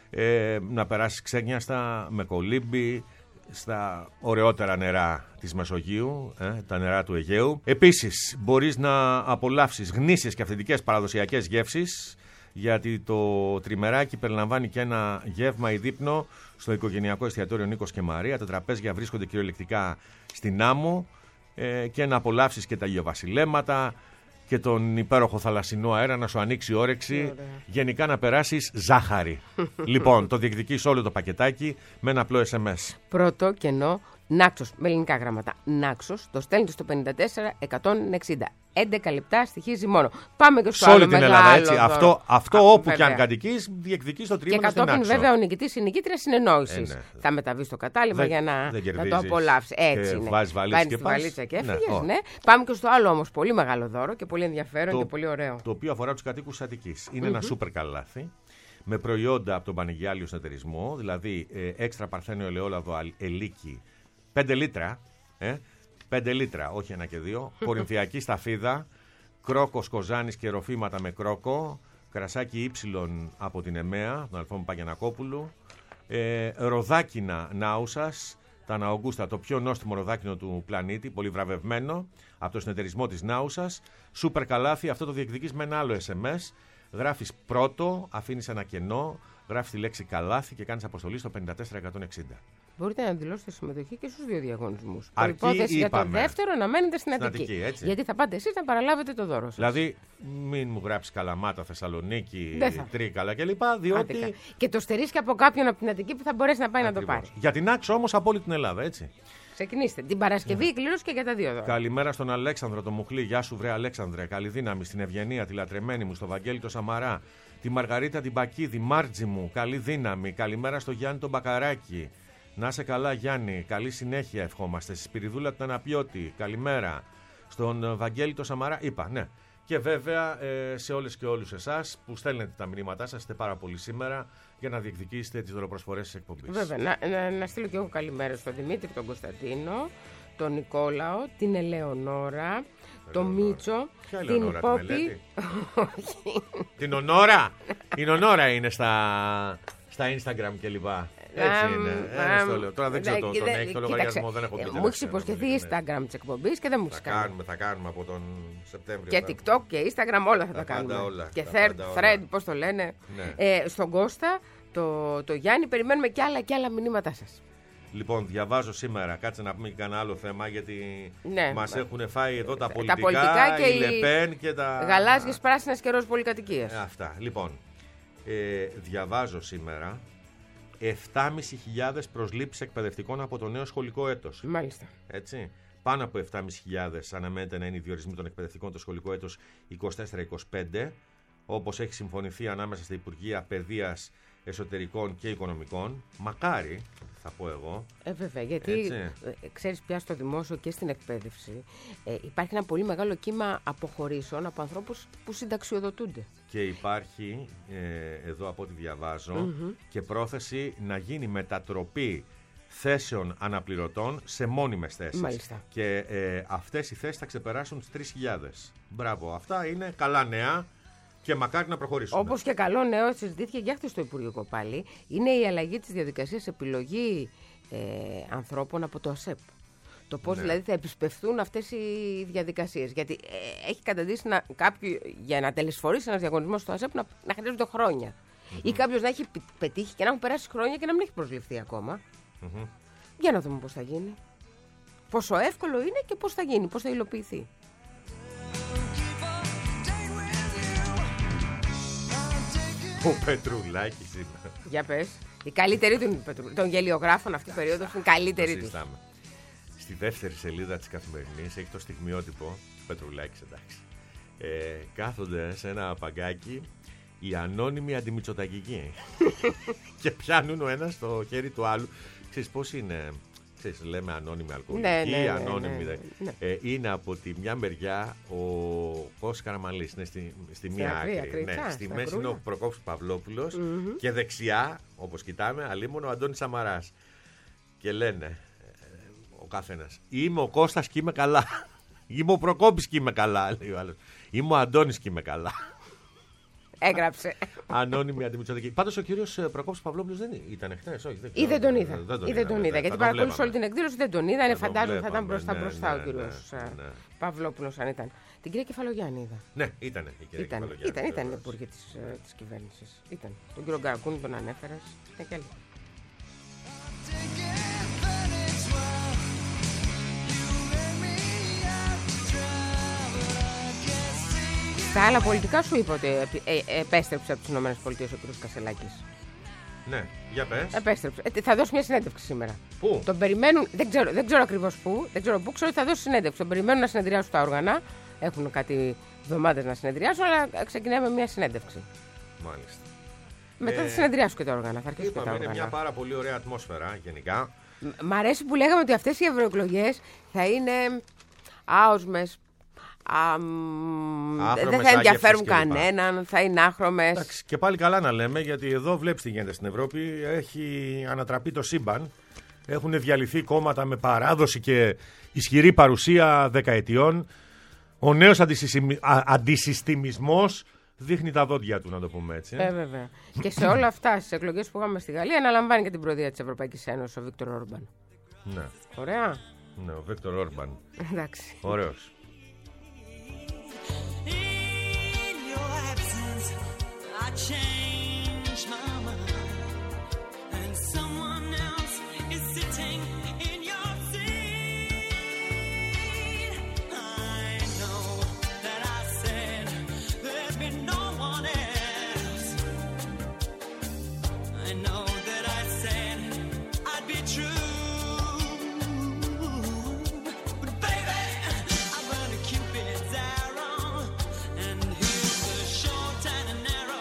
ε, να περάσεις ξένιαστα με κολύμπι στα ωραιότερα νερά της Μεσογείου, ε, τα νερά του Αιγαίου. Επίσης μπορείς να απολαύσεις γνήσιες και αυθεντικές παραδοσιακές γεύσεις, γιατί το τριμεράκι περιλαμβάνει και ένα γεύμα ή δείπνο στο οικογενειακό εστιατόριο Νίκος και Μαρία. Τα τραπέζια βρίσκονται κυριολεκτικά στην άμμο ε, και να απολαύσεις και τα ηλιοβασιλέματα και τον υπέροχο θαλασσινό αέρα, να σου ανοίξει η όρεξη, γενικά να περάσεις ζάχαρη. Λοιπόν, το διεκδικείς όλο το πακετάκι με ένα απλό ες εμ ες. Πρώτο κενό Νάξος, με ελληνικά γράμματα. Νάξος, το στέλνετε στο πενήντα τέσσερα εκατόν εξήντα. έντεκα λεπτά στοιχίζει μόνο. Πάμε και στο Σε όλη άλλο την μεγάλο Ελλάδα, έτσι. δώρο. Αυτό, αυτό Α, όπου βέβαια. και αν κατοικείς, διεκδικείς το Και τρίμηνο στην κατόπιν, Άξο. βέβαια, ο νικητής ή η νικήτρια συνεννόησης Ε, ναι. θα μεταβεί στο κατάλημα Δεν- για να, δεν να το κερδίζεις απολαύσει. Έτσι και είναι. βάζεις βαλίτσα Βάζεις και τη πας. βαλίτσα και Ναι, έφυγες, ω. ναι. Πάμε και στο άλλο όμως πολύ μεγάλο δώρο και πολύ ενδιαφέρον και πολύ ωραίο. Το οποίο αφορά τους κατοίκους της Αττικής. Είναι ένα σούπερ καλάθι με προϊόντα από τον Πανηγιάλιο Συνεταιρισμό, δηλαδή ε, έξτρα παρθένιο ελαιόλαδο αλ- ελίκι, πέντε λίτρα, ε, πέντε λίτρα, όχι ένα και δύο, κορινθιακή σταφίδα, κρόκος κοζάνης και ροφήματα με κρόκο, κρασάκι ύψιλον από την ΕΜΕΑ, τον Αλφόνο Παγιανακόπουλου, ε, ροδάκινα Νάουσας, τα Ναογκούστα, το πιο νόστιμο ροδάκινο του πλανήτη, πολύ βραβευμένο, από το συνεταιρισμό της Νάουσας. Σούπερ καλάθι, αυτό το διεκδικείς με ένα άλλο ες εμ ες. Γράφεις πρώτο, αφήνεις ένα κενό, γράφεις τη λέξη καλάθι και κάνεις αποστολή στο πενήντα τέσσερα εκατόν εξήντα. Μπορείτε να δηλώσετε συμμετοχή και στους δύο διαγωνισμούς. Αρκεί, Προϋπόθεση για το είπαμε, δεύτερο να μένετε στην στην Αττική. Αττική, έτσι. Γιατί θα πάτε εσείς να παραλάβετε το δώρο σας. Δηλαδή, μην μου γράψεις Καλαμάτα, Θεσσαλονίκη, Δεν θα. Τρίκαλα κλπ. Διότι. Άντε, και το στερείς και από κάποιον από την Αττική που θα μπορέσει να πάει να το Ακριβώς. πάρει. Για την Άξο όμως από όλη την Ελλάδα, έτσι. Ξεκινήστε. Την Παρασκευή η κλήρωση και για τα δύο δώρα. Καλημέρα στον Αλέξανδρο το Μουχλή. Γεια σου, βρε Αλέξανδρε. Καλή δύναμη στην Ευγενία, τη λατρεμένη μου, στο Βαγγέλη το Σαμαρά, τη Μαργαρίτα την Πακίδη, Μάρτζι μου. Καλή δύναμη. Καλημέρα στο Γιάννη τον Μπακαράκη. Να σε καλά, Γιάννη. Καλή συνέχεια ευχόμαστε. Στη Σπυριδούλα τον Αναπιώτη. Καλημέρα. Στον Βαγγέλη το Σαμαρά. Είπα, ναι. Και βέβαια ε, σε όλες και όλους εσάς που στέλνετε τα μηνύματά σας, είστε πάρα πολύ σήμερα για να διεκδικήσετε τις δωροπροσφορές της εκπομπής. Βέβαια, να, να, να στείλω και εγώ καλημέρα στον Δημήτρη, τον Κωνσταντίνο, τον Νικόλαο, την Ελεονόρα, τον Μίτσο, Ποια την Ελεονόρα, τη Πόπη. Μελέτη? Την Ονόρα! Η Ονόρα είναι στα, στα Instagram κλπ. Έτσι είναι. Ε, στο λέω. Τώρα δεν ξέρω τον, τον έχει το λογαριασμό, δεν έχω ε, μπει Μου έχει τελευταία, υποσχεθεί νομίζω, ναι. Instagram τη εκπομπή και δεν μου Θα έχει κάνει. κάνουμε, θα κάνουμε από τον Σεπτέμβριο. Και θα- TikTok και Instagram όλα θα τα, Τα πάντα κάνουμε. όλα, Και τα third πάντα όλα. thread, πώς το λένε. Ναι. Ε, στον Κώστα, το, το Γιάννη, περιμένουμε και άλλα και άλλα μηνύματά σας. Λοιπόν, διαβάζω σήμερα, κάτσε να πούμε και κανένα άλλο θέμα, γιατί Ναι. μας έχουν φάει εδώ τα Τα πολιτικά, πολιτικά και η οι Λεπέν και τα... Γαλάζιες, πράσινες και ροζ πολυκατοικίες. Ε, αυτά. Λοιπόν, ε, διαβάζω σήμερα επτά χιλιάδες πεντακόσιες προσλήψεις εκπαιδευτικών από το νέο σχολικό έτος. Μάλιστα. Έτσι. Πάνω από επτά χιλιάδες πεντακόσιες αναμένεται να είναι οι διορισμοί των εκπαιδευτικών το σχολικό έτος είκοσι τέσσερα είκοσι πέντε. όπως έχει συμφωνηθεί ανάμεσα στα Υπουργεία Παιδείας, Εσωτερικών και Οικονομικών. Μακάρι, θα πω εγώ. Ε, βέβαια, γιατί ε, ξέρεις πια στο δημόσιο και στην εκπαίδευση ε, υπάρχει ένα πολύ μεγάλο κύμα αποχωρήσεων από ανθρώπους που συνταξιοδοτούνται. Και υπάρχει, ε, εδώ από ό,τι διαβάζω, mm-hmm. και πρόθεση να γίνει μετατροπή θέσεων αναπληρωτών σε μόνιμες θέσεις. Μάλιστα. Και ε, αυτές οι θέσεις θα ξεπεράσουν τις τρεις χιλιάδες. Μπράβο, αυτά είναι καλά νέα. Και μακάρι να προχωρήσουμε. Όπως και καλό νέο, συζητήθηκε και χθες στο Υπουργικό πάλι, είναι η αλλαγή της διαδικασίας επιλογή ε, ανθρώπων από το ΑΣΕΠ. Το πώς ναι. δηλαδή θα επισπευθούν αυτές οι διαδικασίες. Γιατί ε, έχει καταντήσει να, κάποιοι, για να τελεσφορήσει ένας διαγωνισμός στο ΑΣΕΠ να, να χρειάζονται χρόνια. Mm-hmm. Ή κάποιος να έχει πετύχει και να έχουν περάσει χρόνια και να μην έχει προσληφθεί ακόμα. Mm-hmm. Για να δούμε πώς θα γίνει. Πόσο εύκολο είναι και πώς θα γίνει, πώς θα υλοποιηθεί. Ο Πετρουλάκης είναι. Για πες. Η καλύτερη των, των γελιογράφων αυτή η περίοδος είναι η καλύτερη της. Στη δεύτερη σελίδα της Καθημερινής έχει το στιγμιότυπο Πετρουλάκης, εντάξει. Ε, κάθονται σε ένα παγκάκι οι ανώνυμοι αντιμητσοτακικοί και πιάνουν ο ένας το χέρι του άλλου. Ξέρεις πώς είναι, ξέρεις, λέμε ανώνυμοι αλκοολικοί, ναι, ναι, ναι, ανώνυμοι. ναι, ναι, ναι. Ε, είναι από τη μια μεριά ο Κώστας Καραμανλής, είναι στη, στη μία άκρη. άκρη ναι, στη μέση κρούλα. Είναι ο Προκόπης Παυλόπουλος mm-hmm. και δεξιά, όπως κοιτάμε, αλίμονο ο Αντώνης Σαμαράς. Και λένε ε, ο καθένας, είμαι ο Κώστας και είμαι καλά. Είμαι ο Προκόπης και είμαι καλά, λέει ο άλλος. Είμαι ο Αντώνης και είμαι καλά. Έγραψε. Ανώνυμη αντιμητσοτακική. Πάντως ο κύριος Προκόπης Παυλόπουλος δεν ήταν χθες, όχι. Ή δεν τον είδα. Δεν τον είδα, τον είδα γιατί παρακολούθησε όλη την εκδήλωση, δεν τον είδα. Φαντάζομαι θα ήταν μπροστά μπροστά ο κύριος Παυλόπουλος αν ήταν. Την κυρία Κεφαλογιάννη είδα. Ναι, ήταν η κυρία Κεφαλογιάννη. Ήταν, ήταν υπουργή της κυβέρνησης. Ήταν. Τον κύριο Γκαρακούνη τον ανέφερες. Ήταν και άλλη. Στα άλλα πολιτικά σου είπα ότι ε, ε, επέστρεψε από τις ΗΠΑ ο κ. Κασελάκης. Ναι, για πες. Επέστρεψε. Ε, θα δώσει μια συνέντευξη σήμερα. Πού? Τον περιμένουν, δεν ξέρω, δεν ξέρω ακριβώς πού, δεν ξέρω πού, ξέρω ότι θα δώσει συνέντευξη. Τον περιμένουν να συνεδριάσουν τα όργανα. Έχουν κάτι εβδομάδες να συνεδριάσουν, αλλά ξεκινάει με μια συνέντευξη. Μάλιστα. Μετά ε, θα συνεδριάσουν και τα όργανα. Θα αρχίσουν είπαμε, και τα όργανα. Είναι μια πάρα πολύ ωραία ατμόσφαιρα γενικά. Μ' αρέσει που λέγαμε ότι αυτές οι ευρωεκλογές θα είναι άοσμες. Um, δεν θα ενδιαφέρουν κανέναν, θα είναι άχρωμες. Εντάξει, και πάλι καλά να λέμε, γιατί εδώ βλέπεις τι γίνεται στην Ευρώπη. Έχει ανατραπεί το σύμπαν. Έχουν διαλυθεί κόμματα με παράδοση και ισχυρή παρουσία δεκαετιών. Ο νέος αντισυστημισμός δείχνει τα δόντια του, να το πούμε έτσι. Ε, βέβαια. Και σε όλα αυτά, στις εκλογές που είχαμε στη Γαλλία, αναλαμβάνει και την προεδρία της Ευρωπαϊκής Ένωσης ο Βίκτορ Όρμπαν. Ναι. Ωραία. Ναι, ο Βίκτορ Όρμπαν. Εντάξει. Ωραίος. Change my mind, and someone else is sitting in your seat. I know that I said there'd be no one else. I know that I said I'd be true, but baby, I'm gonna Cupid's arrow, and here's the short and the narrow.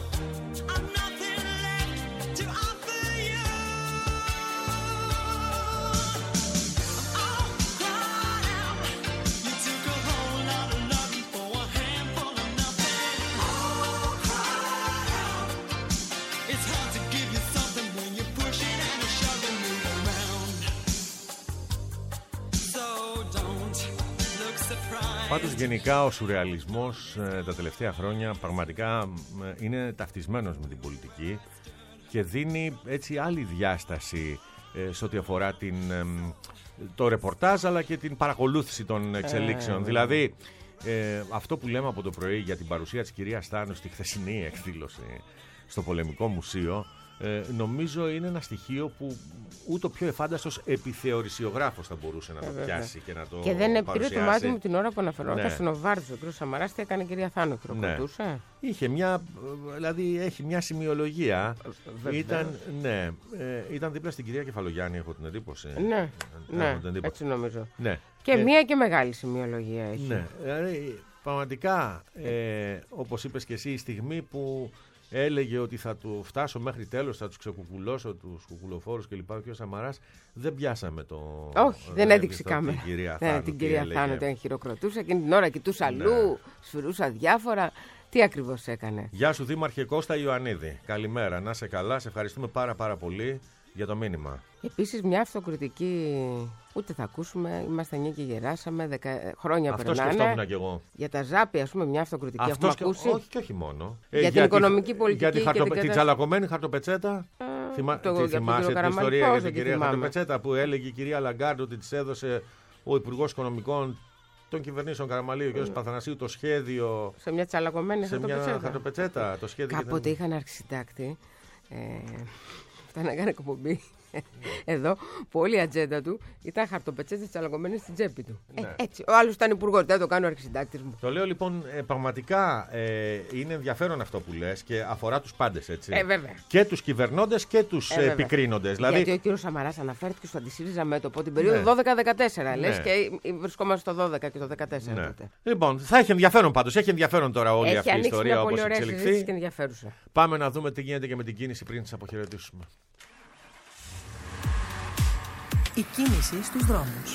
Πάντως γενικά ο σουρεαλισμός ε, τα τελευταία χρόνια πραγματικά ε, είναι ταυτισμένος με την πολιτική και δίνει έτσι άλλη διάσταση ε, σε ό,τι αφορά την, ε, το ρεπορτάζ αλλά και την παρακολούθηση των εξελίξεων. Ε, δηλαδή ε, αυτό που λέμε από το πρωί για την παρουσία της κυρίας Στάνου στη χθεσινή εκδήλωση στο Πολεμικό Μουσείο, Ε, νομίζω είναι ένα στοιχείο που ούτε ο πιο εφάνταστος επιθεωρησιογράφος θα μπορούσε να το ε, πιάσει και να το Και δεν πήρε το μάτι μου την ώρα που αναφερόταν ναι. στον Οβάρδης. Ο κ. Σαμαράς τι έκανε η κυρία Θάνο, χειροκροτούσε. Ναι. Είχε μια, δηλαδή έχει μια σημειολογία. Βέβαια. Ήταν, ναι, ε, ήταν δίπλα στην κυρία Κεφαλογιάννη, έχω την εντύπωση. Ναι, ε, ναι την εντύπωση. έτσι νομίζω. Ναι. Και ε, μία και μεγάλη σημειολογία έχει. Ναι, δηλαδή, πραγματικά, ε, όπως είπες και εσύ, η στιγμή που έλεγε ότι θα του φτάσω μέχρι τέλος, θα τους ξεκουκουλώσω τους κουκουλοφόρους κλπ. Και ο Σαμαράς δεν πιάσαμε το. Όχι, δεν έδειξε κάμερα. Την κυρία Ναι, Θάνο, την τι κυρία έλεγε. Θάνο την χειροκροτούσα και την ώρα κοιτούσα αλλού, σφυρούσα διάφορα. Τι ακριβώς έκανε. Γεια σου Δήμαρχε Κώστα Ιωαννίδη. Καλημέρα, να είσαι καλά. Σε ευχαριστούμε πάρα πάρα πολύ για το μήνυμα. Επίσης μια αυτοκριτική ούτε θα ακούσουμε, είμαστε νέοι και γεράσαμε, δεκα... χρόνια Αυτό περνάνε. σκεφτόμουν κι εγώ. Για τα ζάπια, ας πούμε, μια αυτοκριτική Αυτό έχουμε σκε... ακούσει. Όχι και όχι μόνο. Για την οικονομική πολιτική Για τη, και χαρτο... την την κατάσταση. τσαλακωμένη χαρτοπετσέτα. Θυμα... το- τη για τον θυμάσαι κύριο την Καραμανλή, ιστορία πώς για την δεν τη κυρία θυμάμαι. Χαρτοπετσέτα που έλεγε η κυρία Λαγκάρντ ότι της έδωσε ο Υπουργός Οικονομικών των κυβερνήσεων Καραμανλή, ο κ. Παθανασίου, το σχέδιο Σε μια τσαλακωμένη σε μια χαρτοπετσέτα. χαρτοπετσέτα. Το σχέδιο Κάποτε και είχαν αρχισυντάκτη. Ε, αυτά να κάνει εκπομπή. Εδώ, που όλη η ατζέντα του ήταν χαρτοπετσέτες τσαλακωμένες στην τσέπη του. Ε, Ναι. έτσι. Ο άλλος ήταν υπουργός, δεν το κάνει ο αρχισυντάκτης μου. Το λέω λοιπόν, ε, πραγματικά ε, είναι ενδιαφέρον αυτό που λες και αφορά τους πάντες, έτσι. Ε, βέβαια. Και τους κυβερνώντες και τους Ε, ε, βέβαια. επικρίνοντες. Δηλαδή, Γιατί ο κύριος Σαμαράς αναφέρθηκε στο αντισύριζα μέτωπο την περίοδο Ναι. δώδεκα δεκατέσσερα. Λες Ναι. και βρισκόμαστε στο δώδεκα και το δεκατέσσερα ναι. τότε. Λοιπόν, θα έχει ενδιαφέρον πάντως. Έχει ενδιαφέρον τώρα όλη Έχει αυτή η ανοίξει ιστορία μια όπως πολύ ωραία συζήτηση και εξελιχθεί. ενδιαφέρουσα. Πάμε να δούμε τι γίνεται και με την κίνηση πριν τις αποχαιρετήσουμε. Η κίνηση στους δρόμους.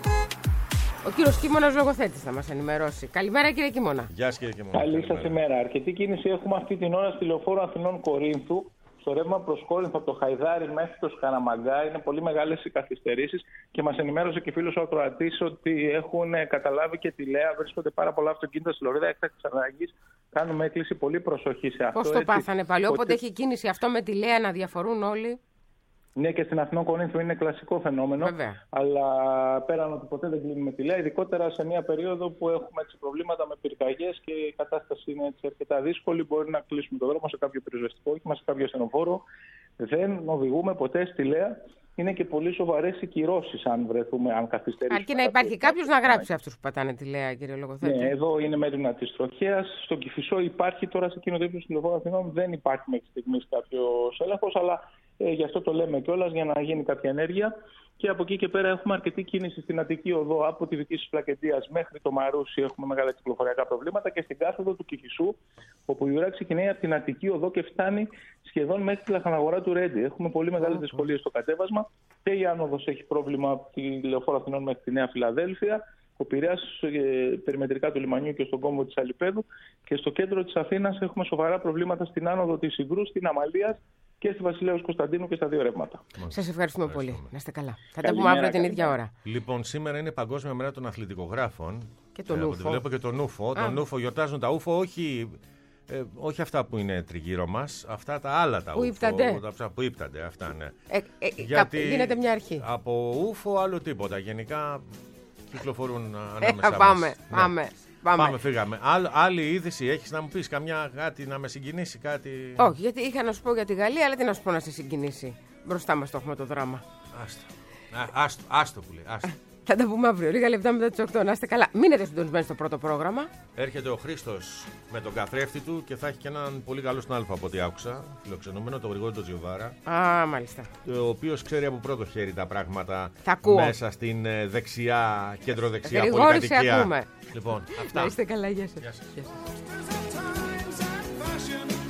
Ο κύριος Κίμωνας λογοθέτης θα μας ενημερώσει. Καλημέρα κύριε Κίμωνα. Γεια σας κύριε Κιμώνα. Καλή σας ημέρα. Αρκετή κίνηση έχουμε αυτή την ώρα στη λεωφόρο Αθηνών Κορίνθου. Στο ρεύμα προς Κόρινθο από το Χαϊδάρι μέχρι το Σκαραμαγκά είναι πολύ μεγάλες οι καθυστερήσεις και μας ενημέρωσε και φίλος ο ακροατής ότι έχουν καταλάβει και τη Λέα. Βρίσκονται πάρα πολλά αυτοκίνητα στη Λωρίδα έκτακτης ανάγκης. Κάνουμε έκκληση, πολύ προσοχή σε αυτό. Πώς το έτσι, πάθανε πάλι, όποτε ότι- έχει κίνηση αυτό με τη Λέα να διαφορούν όλοι. Ναι, και στην Αθηνών Κορίνθου είναι κλασικό φαινόμενο. Βέβαια. Αλλά πέραν ότι ποτέ δεν κλείνουμε τη Λέα, ειδικότερα σε μια περίοδο που έχουμε έτσι, προβλήματα με πυρκαγιές και η κατάσταση είναι έτσι, αρκετά δύσκολη, μπορεί να κλείσουμε το δρόμο σε κάποιο πυροσβεστικό όχημα, σε κάποιο ασθενοφόρο. Δεν οδηγούμε ποτέ στη Λέα. Είναι και πολύ σοβαρές οι κυρώσεις αν βρεθούμε, αν καθυστερήσουμε. Αρκεί να υπάρχει κάποιος να γράψει αυτούς που πατάνε τη Λέα, κύριε Λογοθέτη. Ναι, εδώ είναι μέρημνα της τροχέας. Στο Κηφισό υπάρχει τώρα σε εκείνο το ύψος του λεωφόρου Αθηνών. Δεν υπάρχει μέχρι στιγμής κάποιος έλεγχος, αλλά ε, γι' αυτό το λέμε κιόλας για να γίνει κάποια ενέργεια. Και από εκεί και πέρα έχουμε αρκετή κίνηση στην Αττική Οδό από τη δική της Πλακεντίας μέχρι το Μαρούσι. Έχουμε μεγάλα κυκλοφοριακά προβλήματα και στην κάθοδο του Κηφισού, όπου η ουρά ξεκινάει από την Αττική Οδό και φτάνει σχεδόν μέχρι τη λαχαναγορά του Ρέντι. Έχουμε πολύ μεγάλες δυσκολίες στο κατέβασμα και η άνοδος έχει πρόβλημα από τη λεωφόρο Αθηνών μέχρι τη Νέα Φιλαδέλφια. Ο Πειραιάς ε, περιμετρικά του λιμανιού και στον κόμβο της Αλιπέδου. Και στο κέντρο της Αθήνας έχουμε σοβαρά προβλήματα στην άνοδο της Συγκρού, στην Αμαλίας και στη Βασιλέως Κωνσταντίνου και στα δύο ρεύματα. Σας ευχαριστούμε πολύ. Να είστε καλά. Θα τα πούμε Καλημέρα, αύριο την καλημέρα. ίδια ώρα. Λοιπόν, σήμερα είναι Παγκόσμια Μέρα των Αθλητικογράφων. Και τον Ε, από Ούφο. ό,τι βλέπω και τον Ούφο. Τον Ούφο γιορτάζουν τα Ούφο, όχι, ε, όχι αυτά που είναι τριγύρω μας, αυτά τα άλλα τα Που Ούφο. ύπτανται. Τα που ύπτανται, αυτά ναι. Ε, ε, κάπου γίνεται μια αρχή. Από Ούφο άλλο τίποτα. Γενικά κυκλοφορούν Ε, ανάμεσα μας. πάμε, Ναι. πάμε, πάμε. Πάμε, φύγαμε. Άλλ, άλλη είδηση έχεις να μου πεις, καμιά κάτι να με συγκινήσει, κάτι. Όχι, γιατί είχα να σου πω για τη Γαλλία, αλλά τι να σου πω να σε συγκινήσει. Μπροστά μας το έχουμε το δράμα. Άστο. Α, άστο, άστο που λέει. Άστο. Θα τα πούμε αύριο, λίγα λεπτά μετά τις οκτώ. Να είστε καλά. Μείνετε συντονισμένοι στο πρώτο πρόγραμμα. Έρχεται ο Χρήστος με τον καθρέφτη του και θα έχει και έναν πολύ καλό συνάδελφο από ό,τι άκουσα, φιλοξενούμενο, τον Γρηγόρη τον Τζιοβάρα, Α, μάλιστα. ο οποίος ξέρει από πρώτο χέρι τα πράγματα Τα ακούω. μέσα στην ε, δεξιά, κέντρο-δεξιά Γρηγόρη, σε πολυκατοικία. ακούμε. Λοιπόν, αυτά. Να είστε καλά, γεια σας. Γεια σας. Γεια σας. Times and fashion